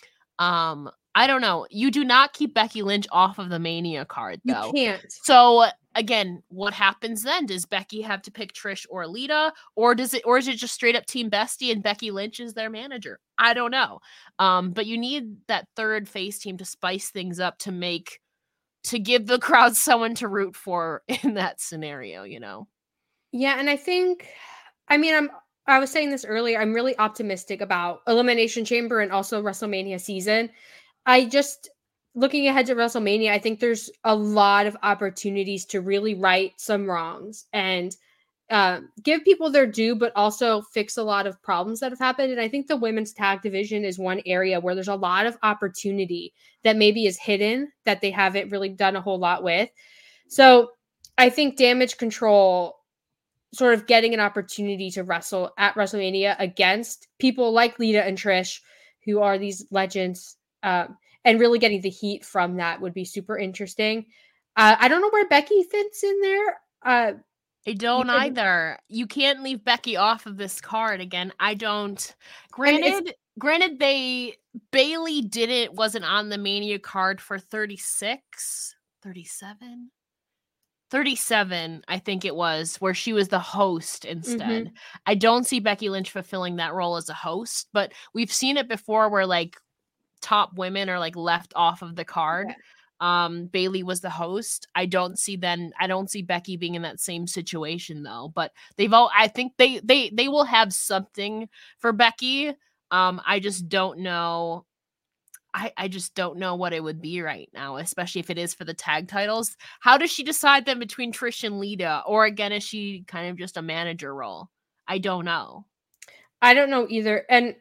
[SPEAKER 4] Um, I don't know. You do not keep Becky Lynch off of the Mania card, though.
[SPEAKER 3] You can't.
[SPEAKER 4] So again, what happens then? Does Becky have to pick Trish or Lita, or does it, or is it just straight up Team Bestie and Becky Lynch is their manager? I don't know. Um, but you need that third face team to spice things up to make, to give the crowd someone to root for in that scenario, you know?
[SPEAKER 3] Yeah, and I think, I mean, I'm. I was saying this earlier. I'm really optimistic about Elimination Chamber and also WrestleMania season. I just, looking ahead to WrestleMania, I think there's a lot of opportunities to really right some wrongs and uh, give people their due, but also fix a lot of problems that have happened. And I think the women's tag division is one area where there's a lot of opportunity that maybe is hidden that they haven't really done a whole lot with. So I think Damage Control sort of getting an opportunity to wrestle at WrestleMania against people like Lita and Trish, who are these legends. Um, and really getting the heat from that would be super interesting. Uh, I don't know where Becky fits in there. Uh,
[SPEAKER 4] I don't
[SPEAKER 3] could,
[SPEAKER 4] either. You can't leave Becky off of this card again. I don't. Granted, granted, they Bayley didn't wasn't on the Mania card for thirty-six, thirty-seven, thirty-seven, I think it was, where she was the host instead. Mm-hmm. I don't see Becky Lynch fulfilling that role as a host, but we've seen it before where like top women are like left off of the card.
[SPEAKER 3] Yeah.
[SPEAKER 4] Um, Bayley was the host. I don't see then I don't see Becky being in that same situation though, but they've all I think they they they will have something for Becky. Um, I just don't know. I, I just don't know what it would be right now, especially if it is for the tag titles. How does she decide then between Trish and Lita? Or again, is she kind of just a manager role? I don't know.
[SPEAKER 3] I don't know either. And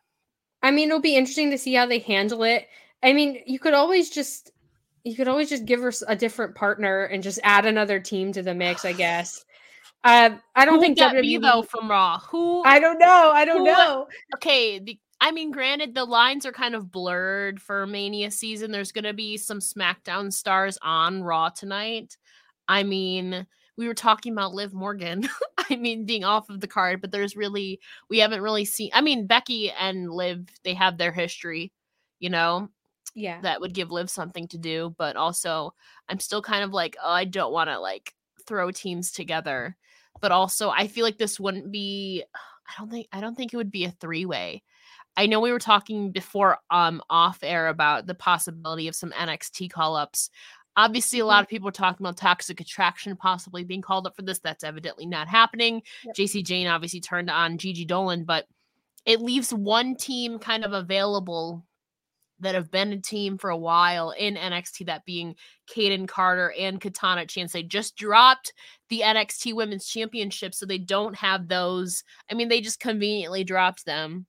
[SPEAKER 3] I mean, it'll be interesting to see how they handle it. I mean, you could always just you could always just give her a different partner and just add another team to the mix, I guess. Uh, I don't
[SPEAKER 4] who
[SPEAKER 3] think
[SPEAKER 4] would that
[SPEAKER 3] W W E
[SPEAKER 4] be though from Raw. Who
[SPEAKER 3] I don't know. I don't
[SPEAKER 4] who,
[SPEAKER 3] know.
[SPEAKER 4] Okay, the, I mean, granted, the lines are kind of blurred for Mania season. There's going to be some SmackDown stars on Raw tonight. I mean, we were talking about Liv Morgan. I mean, being off of the card, but there's really we haven't really seen. I mean, Becky and Liv, they have their history, you know.
[SPEAKER 3] Yeah,
[SPEAKER 4] that would give Liv something to do, but also I'm still kind of like, oh, I don't want to like throw teams together, but also I feel like this wouldn't be. I don't think I don't think it would be a three-way. I know we were talking before um off air about the possibility of some N X T call-ups. Obviously, a lot of people are talking about Toxic Attraction possibly being called up for this. That's evidently not happening. Yep. J C Jane obviously turned on Gigi Dolan, but it leaves one team kind of available that have been a team for a while in N X T, that being Kaden Carter and Katana Chance. They just dropped the N X T Women's Championship, so they don't have those. I mean, they just conveniently dropped them.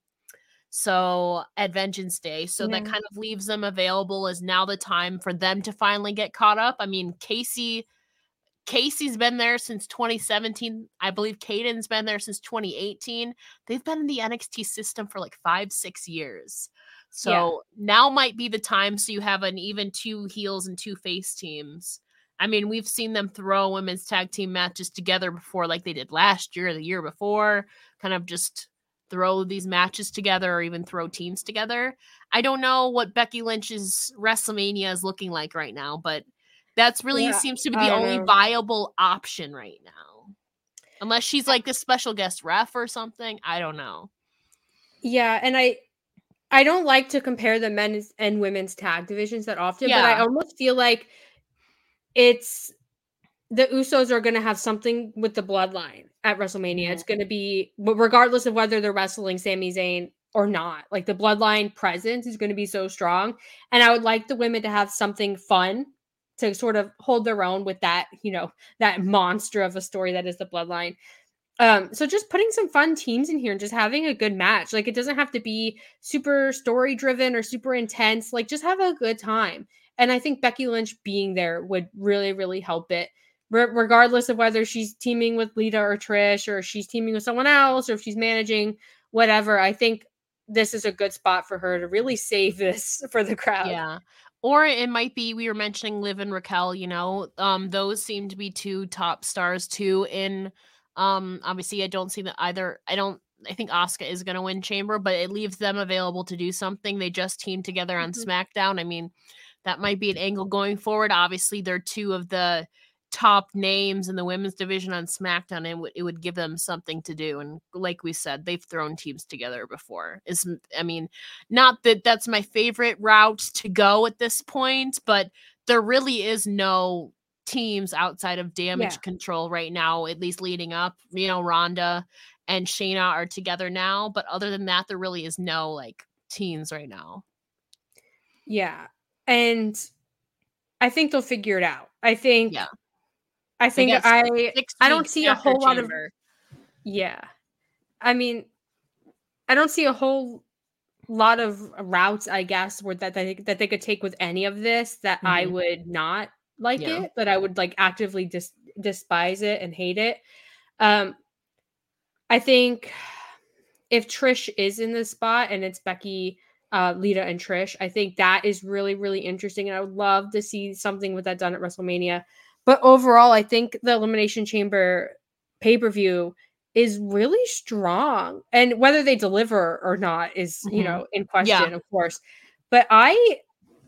[SPEAKER 4] So at Vengeance Day. So yeah. That kind of leaves them available as now the time for them to finally get caught up. I mean, Casey, Casey's been there since twenty seventeen. I believe Kaden's been there since twenty eighteen. They've been in the N X T system for like five, six years. So yeah. Now might be the time so you have an even two heels and two face teams. I mean, we've seen them throw women's tag team matches together before, like they did last year or the year before, kind of just throw these matches together or even throw teams together. I don't know what Becky Lynch's WrestleMania is looking like right now, but that's really yeah, seems to be the only know. viable option right now. Unless she's like a special guest ref or something. I don't know.
[SPEAKER 3] Yeah, and I I don't like to compare the men's and women's tag divisions that often,
[SPEAKER 4] yeah.
[SPEAKER 3] but I almost feel like it's the Usos are going to have something with the bloodline at WrestleMania. Mm-hmm. It's going to be, regardless of whether they're wrestling Sami Zayn or not, like the bloodline presence is going to be so strong. And I would like the women to have something fun to sort of hold their own with that, you know, that monster of a story that is the bloodline. Um, so just putting some fun teams in here and just having a good match. Like, it doesn't have to be super story driven or super intense. Like, just have a good time. And I think Becky Lynch being there would really, really help it. R- regardless of whether she's teaming with Lita or Trish, or she's teaming with someone else, or if she's managing, whatever. I think this is a good spot for her to really save this for the crowd.
[SPEAKER 4] Yeah. Or it might be, we were mentioning Liv and Raquel, you know, um, those seem to be two top stars too in, um, obviously I don't see that either. I don't, I think Asuka is going to win Chamber, but it leaves them available to do something. They just teamed together on mm-hmm. SmackDown. I mean, that might be an angle going forward. Obviously they're two of the top names in the women's division on SmackDown, and it would, it would give them something to do. And like we said, they've thrown teams together before. Is I mean, not that that's my favorite route to go at this point, but there really is no teams outside of Damage yeah. Control right now, at least leading up. You know, Ronda and Shayna are together now, but other than that, there really is no like teams right now.
[SPEAKER 3] Yeah, and I think they'll figure it out. I think.
[SPEAKER 4] Yeah.
[SPEAKER 3] I think I I don't see a whole lot of yeah. I mean, I don't see a whole lot of routes, I guess, where that they, that they could take with any of this that mm-hmm. I would not like yeah. it, that I would like actively dis- despise it and hate it. Um, I think if Trish is in this spot and it's Becky uh, Lita and Trish. I think that is really, really interesting. And I would love to see something with that done at WrestleMania. But overall, I think the Elimination Chamber pay-per-view is really strong. And whether they deliver or not is, mm-hmm. you know, in question, yeah. of course. But I,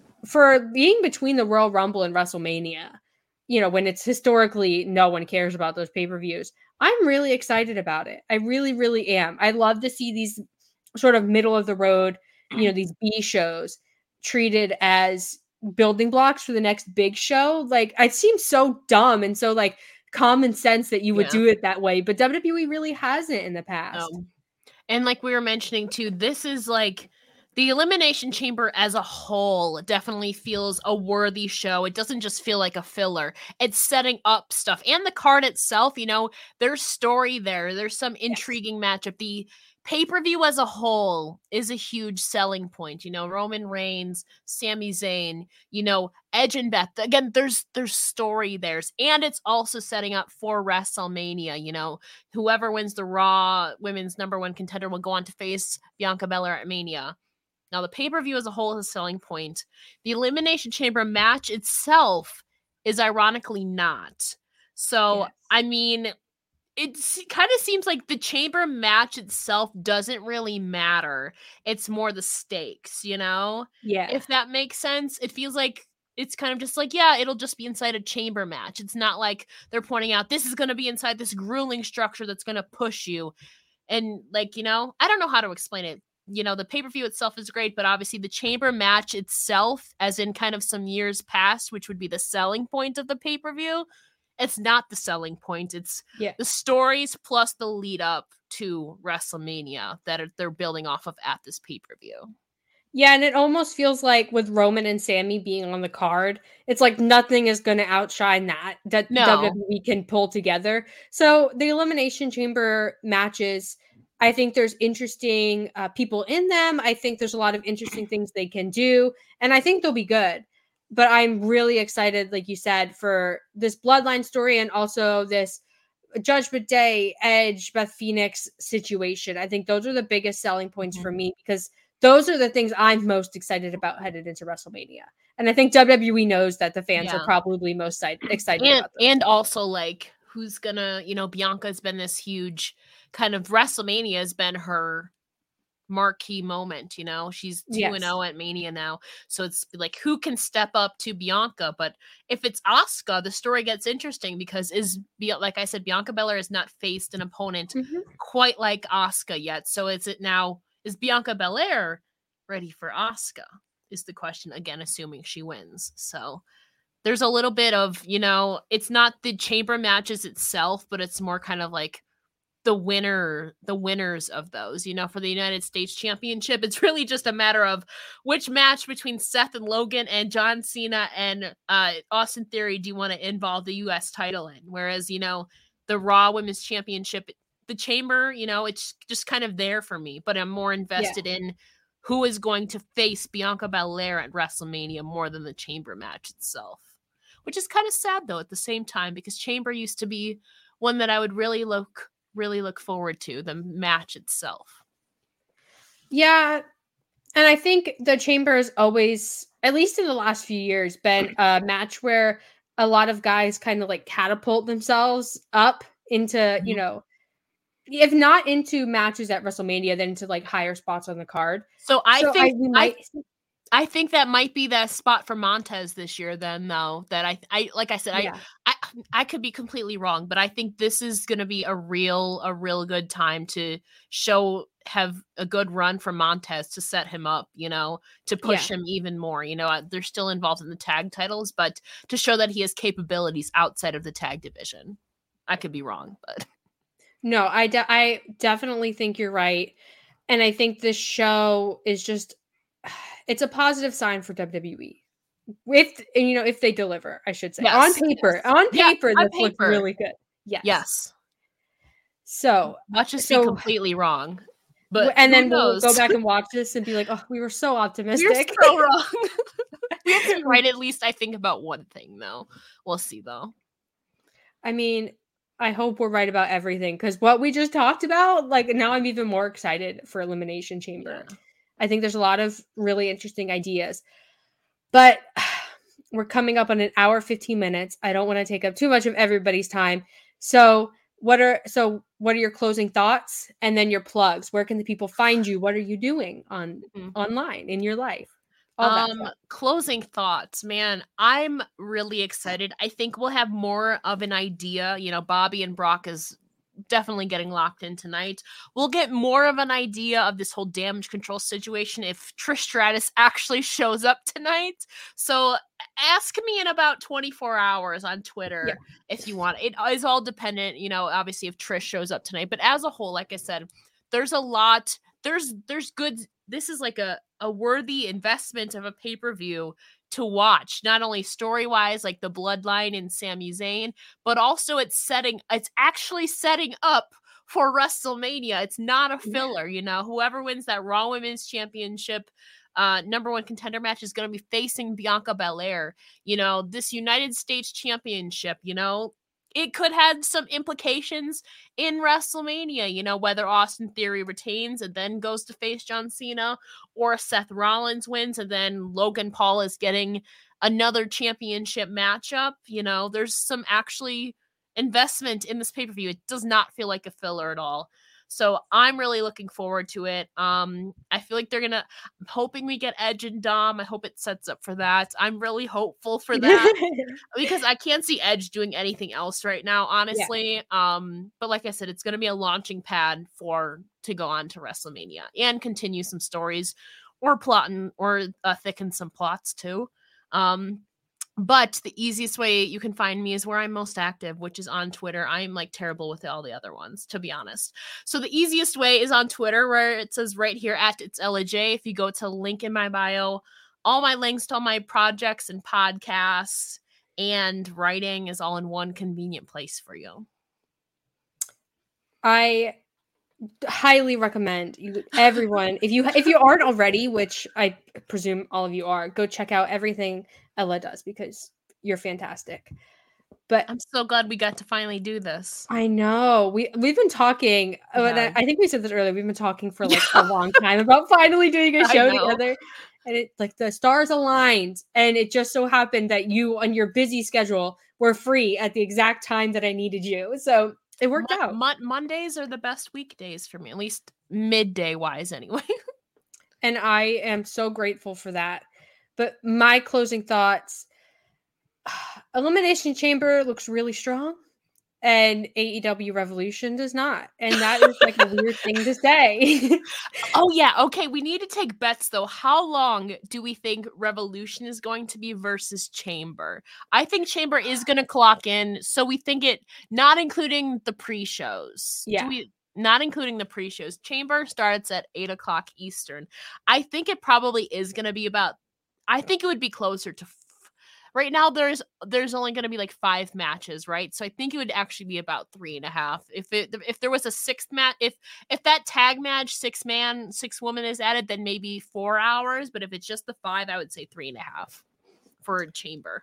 [SPEAKER 3] for being between the Royal Rumble and WrestleMania, you know, when it's historically no one cares about those pay-per-views, I'm really excited about it. I really, really am. I love to see these sort of middle of the road, you know, these B shows treated as building blocks for the next big show. Like, it seems so dumb and so like common sense that you would yeah. do it that way, but W W E really hasn't in the past.
[SPEAKER 4] Um, and like we were mentioning too, this is like the Elimination Chamber as a whole definitely feels a worthy show. It doesn't just feel like a filler. It's setting up stuff. And the card itself, you know, there's story there. There's some intriguing yes. matchup. The pay-per-view as a whole is a huge selling point. You know, Roman Reigns, Sami Zayn, you know, Edge and Beth. Again, there's there's story there. And it's also setting up for WrestleMania. You know, whoever wins the Raw Women's number one contender will go on to face Bianca Belair at Mania. Now, the pay-per-view as a whole is a selling point. The Elimination Chamber match itself is ironically not. So, yes. I mean, it kind of seems like the Chamber match itself doesn't really matter. It's more the stakes, you know?
[SPEAKER 3] Yeah.
[SPEAKER 4] If that makes sense. It feels like it's kind of just like, yeah, it'll just be inside a Chamber match. It's not like they're pointing out this is going to be inside this grueling structure that's going to push you. And, like, you know, I don't know how to explain it. You know, the pay-per-view itself is great, but obviously the Chamber match itself, as in kind of some years past, which would be the selling point of the pay-per-view, it's not the selling point. It's
[SPEAKER 3] yeah.
[SPEAKER 4] the stories plus the lead up to WrestleMania that are, they're building off of at this pay-per-view.
[SPEAKER 3] Yeah, and it almost feels like with Roman and Sami being on the card, it's like nothing is going to outshine that, that
[SPEAKER 4] no.
[SPEAKER 3] W W E can pull together. So the Elimination Chamber matches, I think there's interesting uh, people in them. I think there's a lot of interesting things they can do, and I think they'll be good. But I'm really excited, like you said, for this Bloodline story and also this Judgment Day, Edge, Beth Phoenix situation. I think those are the biggest selling points mm-hmm. for me because those are the things I'm most excited about headed into WrestleMania. And I think W W E knows that the fans yeah. are probably most excited
[SPEAKER 4] and,
[SPEAKER 3] about those.
[SPEAKER 4] And also, like, who's gonna, you know, Bianca's been this huge kind of WrestleMania has been her marquee moment, you know, she's two and oh at Mania now. So it's like, who can step up to Bianca? But if it's Asuka, the story gets interesting because is, like I said, Bianca Belair has not faced an opponent mm-hmm. quite like Asuka yet. So is it now, is Bianca Belair ready for Asuka is the question, again, assuming she wins. So there's a little bit of, you know, it's not the Chamber matches itself, but it's more kind of like the winner, the winners of those, you know, for the United States Championship. It's really just a matter of which match between Seth and Logan and John Cena and uh, Austin Theory do you want to involve the U S title in? Whereas, you know, the Raw Women's Championship, the Chamber, you know, it's just kind of there for me, but I'm more invested yeah. in who is going to face Bianca Belair at WrestleMania more than the Chamber match itself, which is kind of sad though at the same time, because Chamber used to be one that I would really look really look forward to, the match itself.
[SPEAKER 3] Yeah. And I think the Chamber has always, at least in the last few years, been a match where a lot of guys kind of like catapult themselves up into, mm-hmm. you know, if not into matches at WrestleMania, then into like higher spots on the card.
[SPEAKER 4] So I so think
[SPEAKER 3] I, might...
[SPEAKER 4] I, I think that might be that spot for Montez this year then, though, that I, I like I said, yeah. I, I I could be completely wrong, but I think this is going to be a real, a real good time to show, have a good run for Montez to set him up, you know, to push yeah. him even more. You know, they're still involved in the tag titles, but to show that he has capabilities outside of the tag division. I could be wrong, but.
[SPEAKER 3] No, I, de- I definitely think you're right. And I think this show is just, it's a positive sign for W W E. If, you know, if they deliver, I should say.
[SPEAKER 4] Yes,
[SPEAKER 3] on paper.
[SPEAKER 4] Yes.
[SPEAKER 3] On paper,
[SPEAKER 4] yeah,
[SPEAKER 3] this looks really good. Yes.
[SPEAKER 4] Yes.
[SPEAKER 3] So.
[SPEAKER 4] Not just
[SPEAKER 3] so,
[SPEAKER 4] be completely wrong. But
[SPEAKER 3] and then
[SPEAKER 4] knows?
[SPEAKER 3] we'll go back and watch this and be like, oh, we were so optimistic.
[SPEAKER 4] We're so wrong. We have to be right, at least I think about one thing, though. We'll see, though.
[SPEAKER 3] I mean, I hope we're right about everything, because what we just talked about, like, now I'm even more excited for Elimination Chamber.
[SPEAKER 4] Yeah.
[SPEAKER 3] I think there's a lot of really interesting ideas. But we're coming up on an hour, fifteen minutes. I don't want to take up too much of everybody's time. So what are so what are your closing thoughts and then your plugs? Where can the people find you? What are you doing on mm-hmm. online in your life?
[SPEAKER 4] All um that closing thoughts, man. I'm really excited. I think we'll have more of an idea. You know, Bobby and Brock is definitely getting locked in tonight. We'll get more of an idea of this whole damage control situation if Trish Stratus actually shows up tonight. So ask me in about twenty-four hours on Twitter yeah. if you want. It is all dependent, you know, obviously if Trish shows up tonight. But as a whole, like I said, there's a lot. There's there's good. This is like a, a worthy investment of a pay-per-view to watch, not only story-wise, like the bloodline and Sami Zayn, but also it's setting, it's actually setting up for WrestleMania. It's not a filler, you know, whoever wins that Raw Women's Championship uh, number one contender match is going to be facing Bianca Belair. You know, this United States Championship, you know, it could have some implications in WrestleMania, you know, whether Austin Theory retains and then goes to face John Cena, or Seth Rollins wins and then Logan Paul is getting another championship matchup. You know, there's some actually investment in this pay-per-view. It does not feel like a filler at all. So I'm really looking forward to it. Um, I feel like they're going to, I'm hoping we get Edge and Dom. I hope it sets up for that. I'm really hopeful for that because I can't see Edge doing anything else right now, honestly. Yeah. Um, but like I said, it's going to be a launching pad for, to go on to WrestleMania and continue some stories or plotting or uh, thicken some plots too. Um, But the easiest way you can find me is where I'm most active, which is on Twitter. I'm like terrible with all the other ones, to be honest. So the easiest way is on Twitter, where it says right here at It's Ella J. If you go to link in my bio, all my links to all my projects and podcasts and writing is all in one convenient place for you.
[SPEAKER 3] I highly recommend you everyone if you if you aren't already, which I presume all of you are, go check out everything Ella does because you're fantastic. But
[SPEAKER 4] I'm so glad we got to finally do this.
[SPEAKER 3] I know we we've been talking. Yeah. And I, I think we said this earlier. We've been talking for like a long time about finally doing a show together, and it like the stars aligned, and it just so happened that you on your busy schedule were free at the exact time that I needed you. So it worked
[SPEAKER 4] Mo-
[SPEAKER 3] out.
[SPEAKER 4] Mo- Mondays are the best weekdays for me, at least midday wise anyway.
[SPEAKER 3] And I am so grateful for that. But my closing thoughts, Elimination Chamber looks really strong and A E W Revolution does not. And that is like a weird thing to say.
[SPEAKER 4] Oh yeah. Okay. We need to take bets though. How long do we think Revolution is going to be versus Chamber? I think Chamber is going to clock in. So we think it, not including the pre-shows.
[SPEAKER 3] Yeah.
[SPEAKER 4] Do we, not including the pre-shows. Chamber starts at eight o'clock Eastern. I think it probably is going to be about, I think it would be closer to right now. There's there's only going to be like five matches, right? So I think it would actually be about three and a half. If it if there was a sixth match, if if that tag match six man six woman is added, then maybe four hours. But if it's just the five, I would say three and a half for Chamber.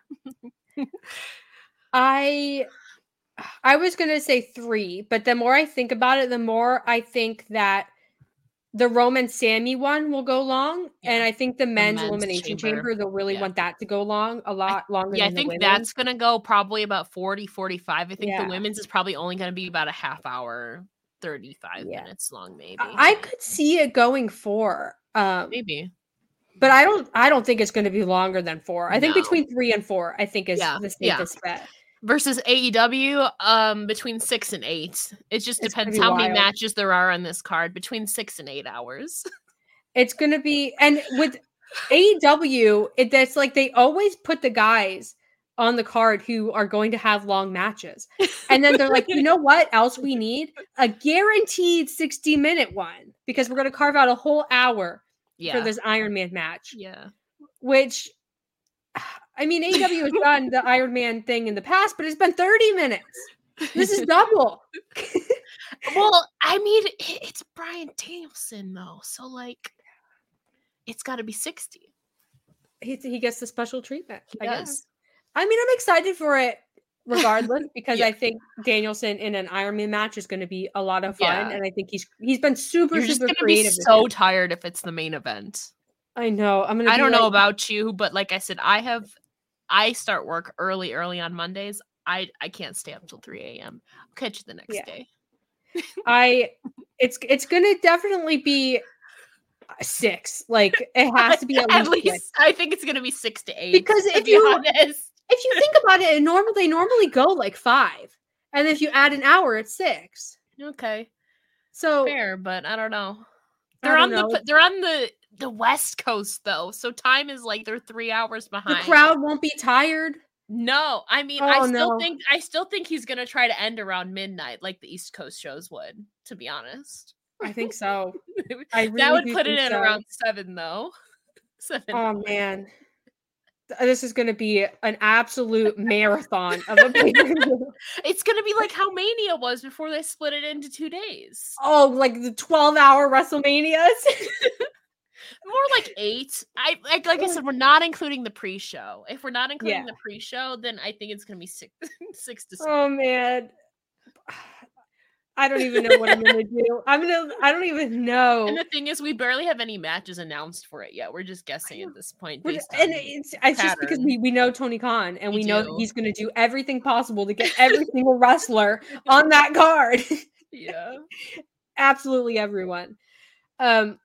[SPEAKER 3] I I was going to say three, but the more I think about it, the more I think that the Roman Sammy one will go long, yeah. and I think the men's, the men's elimination chamber, chamber they'll really yeah. want that to go long, a lot
[SPEAKER 4] I,
[SPEAKER 3] longer.
[SPEAKER 4] Yeah,
[SPEAKER 3] than
[SPEAKER 4] I think
[SPEAKER 3] the
[SPEAKER 4] that's going to go probably about forty, forty-five. I think
[SPEAKER 3] yeah.
[SPEAKER 4] the women's is probably only going to be about a half hour, thirty-five yeah. minutes long, maybe.
[SPEAKER 3] I, I could see it going four, um,
[SPEAKER 4] maybe,
[SPEAKER 3] but I don't. I don't think it's going to be longer than four. I
[SPEAKER 4] no.
[SPEAKER 3] think between three and four, I think is
[SPEAKER 4] yeah.
[SPEAKER 3] the safest yeah. bet.
[SPEAKER 4] Versus A E W, um, between six and eight. It just it's depends how wild. many matches there are on this card. Between six and eight hours.
[SPEAKER 3] It's going to be, and with A E W, it, that's like they always put the guys on the card who are going to have long matches. And then they're like, you know what else we need? A guaranteed sixty minute one, because we're going to carve out a whole hour yeah. for this Iron Man match.
[SPEAKER 4] Yeah.
[SPEAKER 3] Which, I mean, A E W has done the Iron Man thing in the past, but it's been thirty minutes. This is double.
[SPEAKER 4] Well, I mean, it's Bryan Danielson, though. So, like, it's got to be sixty.
[SPEAKER 3] He he gets the special treatment.
[SPEAKER 4] He
[SPEAKER 3] I
[SPEAKER 4] does.
[SPEAKER 3] guess. I mean, I'm excited for it. regardless, because
[SPEAKER 4] Yeah.
[SPEAKER 3] I think Danielson in an Ironman match is going to be a lot of fun,
[SPEAKER 4] Yeah.
[SPEAKER 3] and I think he's he's been super
[SPEAKER 4] You're just
[SPEAKER 3] super
[SPEAKER 4] gonna be
[SPEAKER 3] creative. this
[SPEAKER 4] so
[SPEAKER 3] year.
[SPEAKER 4] tired if it's the main event.
[SPEAKER 3] I know. I'm gonna.
[SPEAKER 4] I
[SPEAKER 3] be
[SPEAKER 4] don't know
[SPEAKER 3] like,
[SPEAKER 4] about you, but like I said, I have I start work early, early on Mondays. I I can't stay up till three a.m. I'll catch you the next
[SPEAKER 3] Yeah.
[SPEAKER 4] day.
[SPEAKER 3] I. It's it's gonna definitely be six. Like it has to be at,
[SPEAKER 4] At
[SPEAKER 3] least,
[SPEAKER 4] least
[SPEAKER 3] six.
[SPEAKER 4] I think it's gonna be six to eight.
[SPEAKER 3] Because
[SPEAKER 4] to
[SPEAKER 3] if
[SPEAKER 4] be
[SPEAKER 3] you-
[SPEAKER 4] honest.
[SPEAKER 3] If you think about it, it normal they normally go like five, and if you add an hour, it's six.
[SPEAKER 4] Okay,
[SPEAKER 3] So
[SPEAKER 4] fair, but I don't know.
[SPEAKER 3] I
[SPEAKER 4] They're
[SPEAKER 3] don't
[SPEAKER 4] on
[SPEAKER 3] know.
[SPEAKER 4] the they're on the the West Coast though, so time is like they're three hours
[SPEAKER 3] the
[SPEAKER 4] behind.
[SPEAKER 3] crowd won't be tired.
[SPEAKER 4] No, I mean
[SPEAKER 3] Oh,
[SPEAKER 4] I still
[SPEAKER 3] no.
[SPEAKER 4] think I still think he's gonna try to end around midnight, like the East Coast shows would. To be honest,
[SPEAKER 3] I think so. I really
[SPEAKER 4] that would
[SPEAKER 3] do
[SPEAKER 4] put it
[SPEAKER 3] think
[SPEAKER 4] in
[SPEAKER 3] so.
[SPEAKER 4] around seven though. Seven.
[SPEAKER 3] Oh man, Th- this is going to be an absolute marathon of a pay-per-view.
[SPEAKER 4] It's gonna be like how Mania was before they split it into two days.
[SPEAKER 3] Oh, like the twelve-hour WrestleManias.
[SPEAKER 4] More like eight. I like like I said, we're not including the pre-show. If we're not including
[SPEAKER 3] Yeah.
[SPEAKER 4] the pre-show, then I think it's gonna be six six to six.
[SPEAKER 3] Oh man, I don't even know what I'm going to do. I'm gonna. I don't even know.
[SPEAKER 4] And the thing is, we barely have any matches announced for it yet. We're just guessing at this point.
[SPEAKER 3] We're
[SPEAKER 4] Based
[SPEAKER 3] ju- and
[SPEAKER 4] on-
[SPEAKER 3] it's, it's just because
[SPEAKER 4] pattern.
[SPEAKER 3] we, we know Tony Khan and
[SPEAKER 4] We
[SPEAKER 3] we know that
[SPEAKER 4] do.
[SPEAKER 3] he's going to do everything possible to get every single wrestler on that card.
[SPEAKER 4] yeah.
[SPEAKER 3] Absolutely everyone. Um,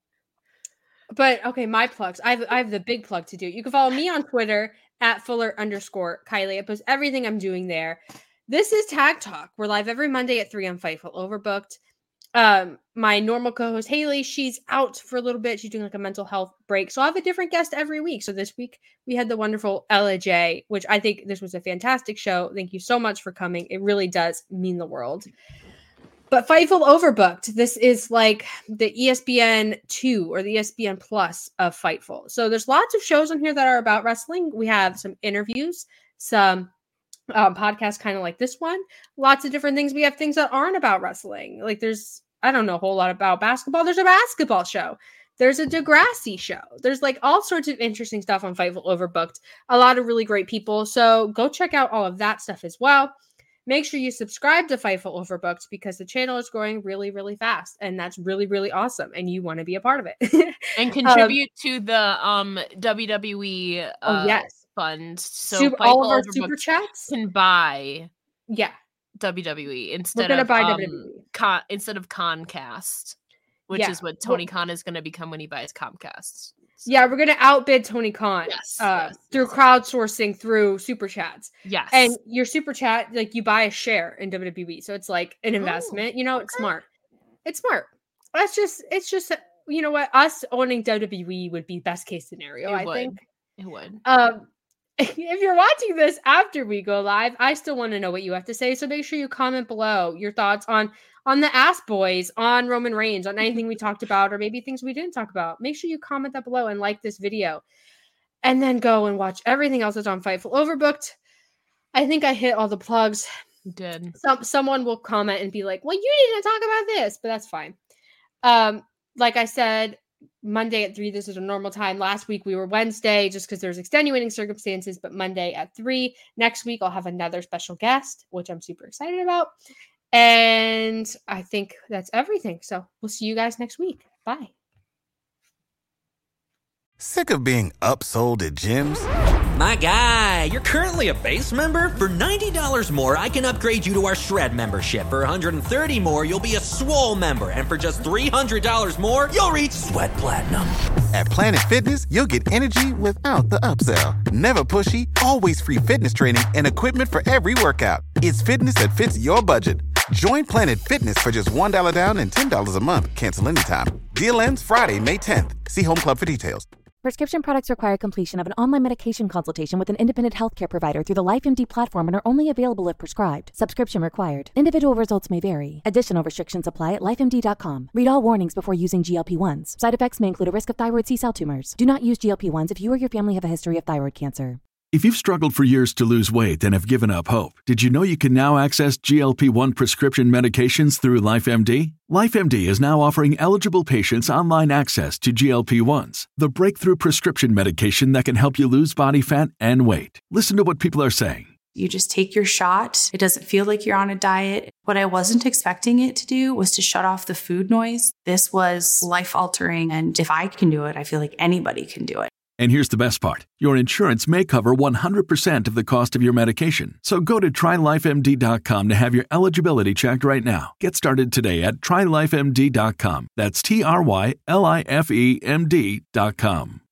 [SPEAKER 3] but okay, my plugs. I have I have the big plug to do. You can follow me on Twitter at Fuller underscore Kylie. I post everything I'm doing there. This is Tag Talk. We're live every Monday at three on Fightful Overbooked. Um, my normal co-host Haley, she's out for a little bit. She's doing like a mental health break. So I have a different guest every week. So this week we had the wonderful Ella J, which I think this was a fantastic show. Thank you so much for coming. It really does mean the world. But Fightful Overbooked, this is like the E S P N two or the E S P N Plus of Fightful. So there's lots of shows on here that are about wrestling. We have some interviews, some um, podcasts kind of like this one, lots of different things. We have things that aren't about wrestling. Like there's, I don't know a whole lot about basketball. There's a basketball show. There's a Degrassi show. There's like all sorts of interesting stuff on Fightful Overbooked. A lot of really great people. So go check out all of that stuff as well. Make sure you subscribe to Fightful Overbooked because the channel is growing really, really fast. And that's really, really awesome. And you want to be a part of it.
[SPEAKER 4] And contribute um, to the um W W E uh,
[SPEAKER 3] oh, yes.
[SPEAKER 4] fund. So
[SPEAKER 3] super, all of our
[SPEAKER 4] Overbooked
[SPEAKER 3] super chats
[SPEAKER 4] can buy
[SPEAKER 3] yeah
[SPEAKER 4] W W E instead
[SPEAKER 3] We're gonna
[SPEAKER 4] of
[SPEAKER 3] buy
[SPEAKER 4] um,
[SPEAKER 3] W W E.
[SPEAKER 4] Con- instead of Comcast, which
[SPEAKER 3] Yeah.
[SPEAKER 4] is what Tony Khan is going to become when he buys Comcast. So,
[SPEAKER 3] Yeah, we're gonna outbid Tony Khan
[SPEAKER 4] Yes,
[SPEAKER 3] uh,
[SPEAKER 4] yes,
[SPEAKER 3] through
[SPEAKER 4] yes.
[SPEAKER 3] crowdsourcing through super chats.
[SPEAKER 4] yes,
[SPEAKER 3] And your super chat, like you buy a share in W W E. So it's like an investment. you know, it's
[SPEAKER 4] okay.
[SPEAKER 3] smart. It's smart. That's just, it's just, you know what? Us owning W W E would be best case scenario,
[SPEAKER 4] It
[SPEAKER 3] I
[SPEAKER 4] would.
[SPEAKER 3] think.
[SPEAKER 4] it would.
[SPEAKER 3] Um, if you're watching this after we go live, I still want to know what you have to say. So make sure you comment below your thoughts on on the Ass Boys, on Roman Reigns, on anything we talked about, or maybe things we didn't talk about. Make sure you comment that below and like this video. And then go and watch everything else that's on Fightful Overbooked. I think I hit all the plugs.
[SPEAKER 4] You did.
[SPEAKER 3] Some someone will comment and be like, well, you didn't talk about this, but that's fine. Um, like I said, Monday at three, this is a normal time. Last week we were Wednesday just because there's extenuating circumstances, but Monday at three. Next week I'll have another special guest, which I'm super excited about. And I think that's everything. So we'll see you guys next week. Bye.
[SPEAKER 1] Sick of being upsold at gyms?
[SPEAKER 2] My guy, you're currently a base member? For ninety dollars more, I can upgrade you to our Shred membership. For one hundred thirty dollars more, you'll be a Swole member. And for just three hundred dollars more, you'll reach Sweat Platinum.
[SPEAKER 1] At Planet Fitness, you'll get energy without the upsell. Never pushy, always free fitness training and equipment for every workout. It's fitness that fits your budget. Join Planet Fitness for just one dollar down and ten dollars a month. Cancel anytime. Deal ends Friday, May tenth. See Home Club for details.
[SPEAKER 6] Prescription products require completion of an online medication consultation with an independent healthcare provider through the LifeMD platform and are only available if prescribed. Subscription required. Individual results may vary. Additional restrictions apply at life M D dot com. Read all warnings before using G L P ones. Side effects may include a risk of thyroid C-cell tumors. Do not use G L P ones if you or your family have a history of thyroid cancer.
[SPEAKER 7] If you've struggled for years to lose weight and have given up hope, did you know you can now access G L P one prescription medications through LifeMD? LifeMD is now offering eligible patients online access to G L P ones, the breakthrough prescription medication that can help you lose body fat and weight. Listen to what people are saying.
[SPEAKER 8] You just take your shot. It doesn't feel like you're on a diet. What I wasn't expecting it to do was to shut off the food noise. This was life-altering, and if I can do it, I feel like anybody can do it.
[SPEAKER 7] And here's the best part. Your insurance may cover one hundred percent of the cost of your medication. So go to try life M D dot com to have your eligibility checked right now. Get started today at try life M D dot com. That's T R Y L I F E M D dot com.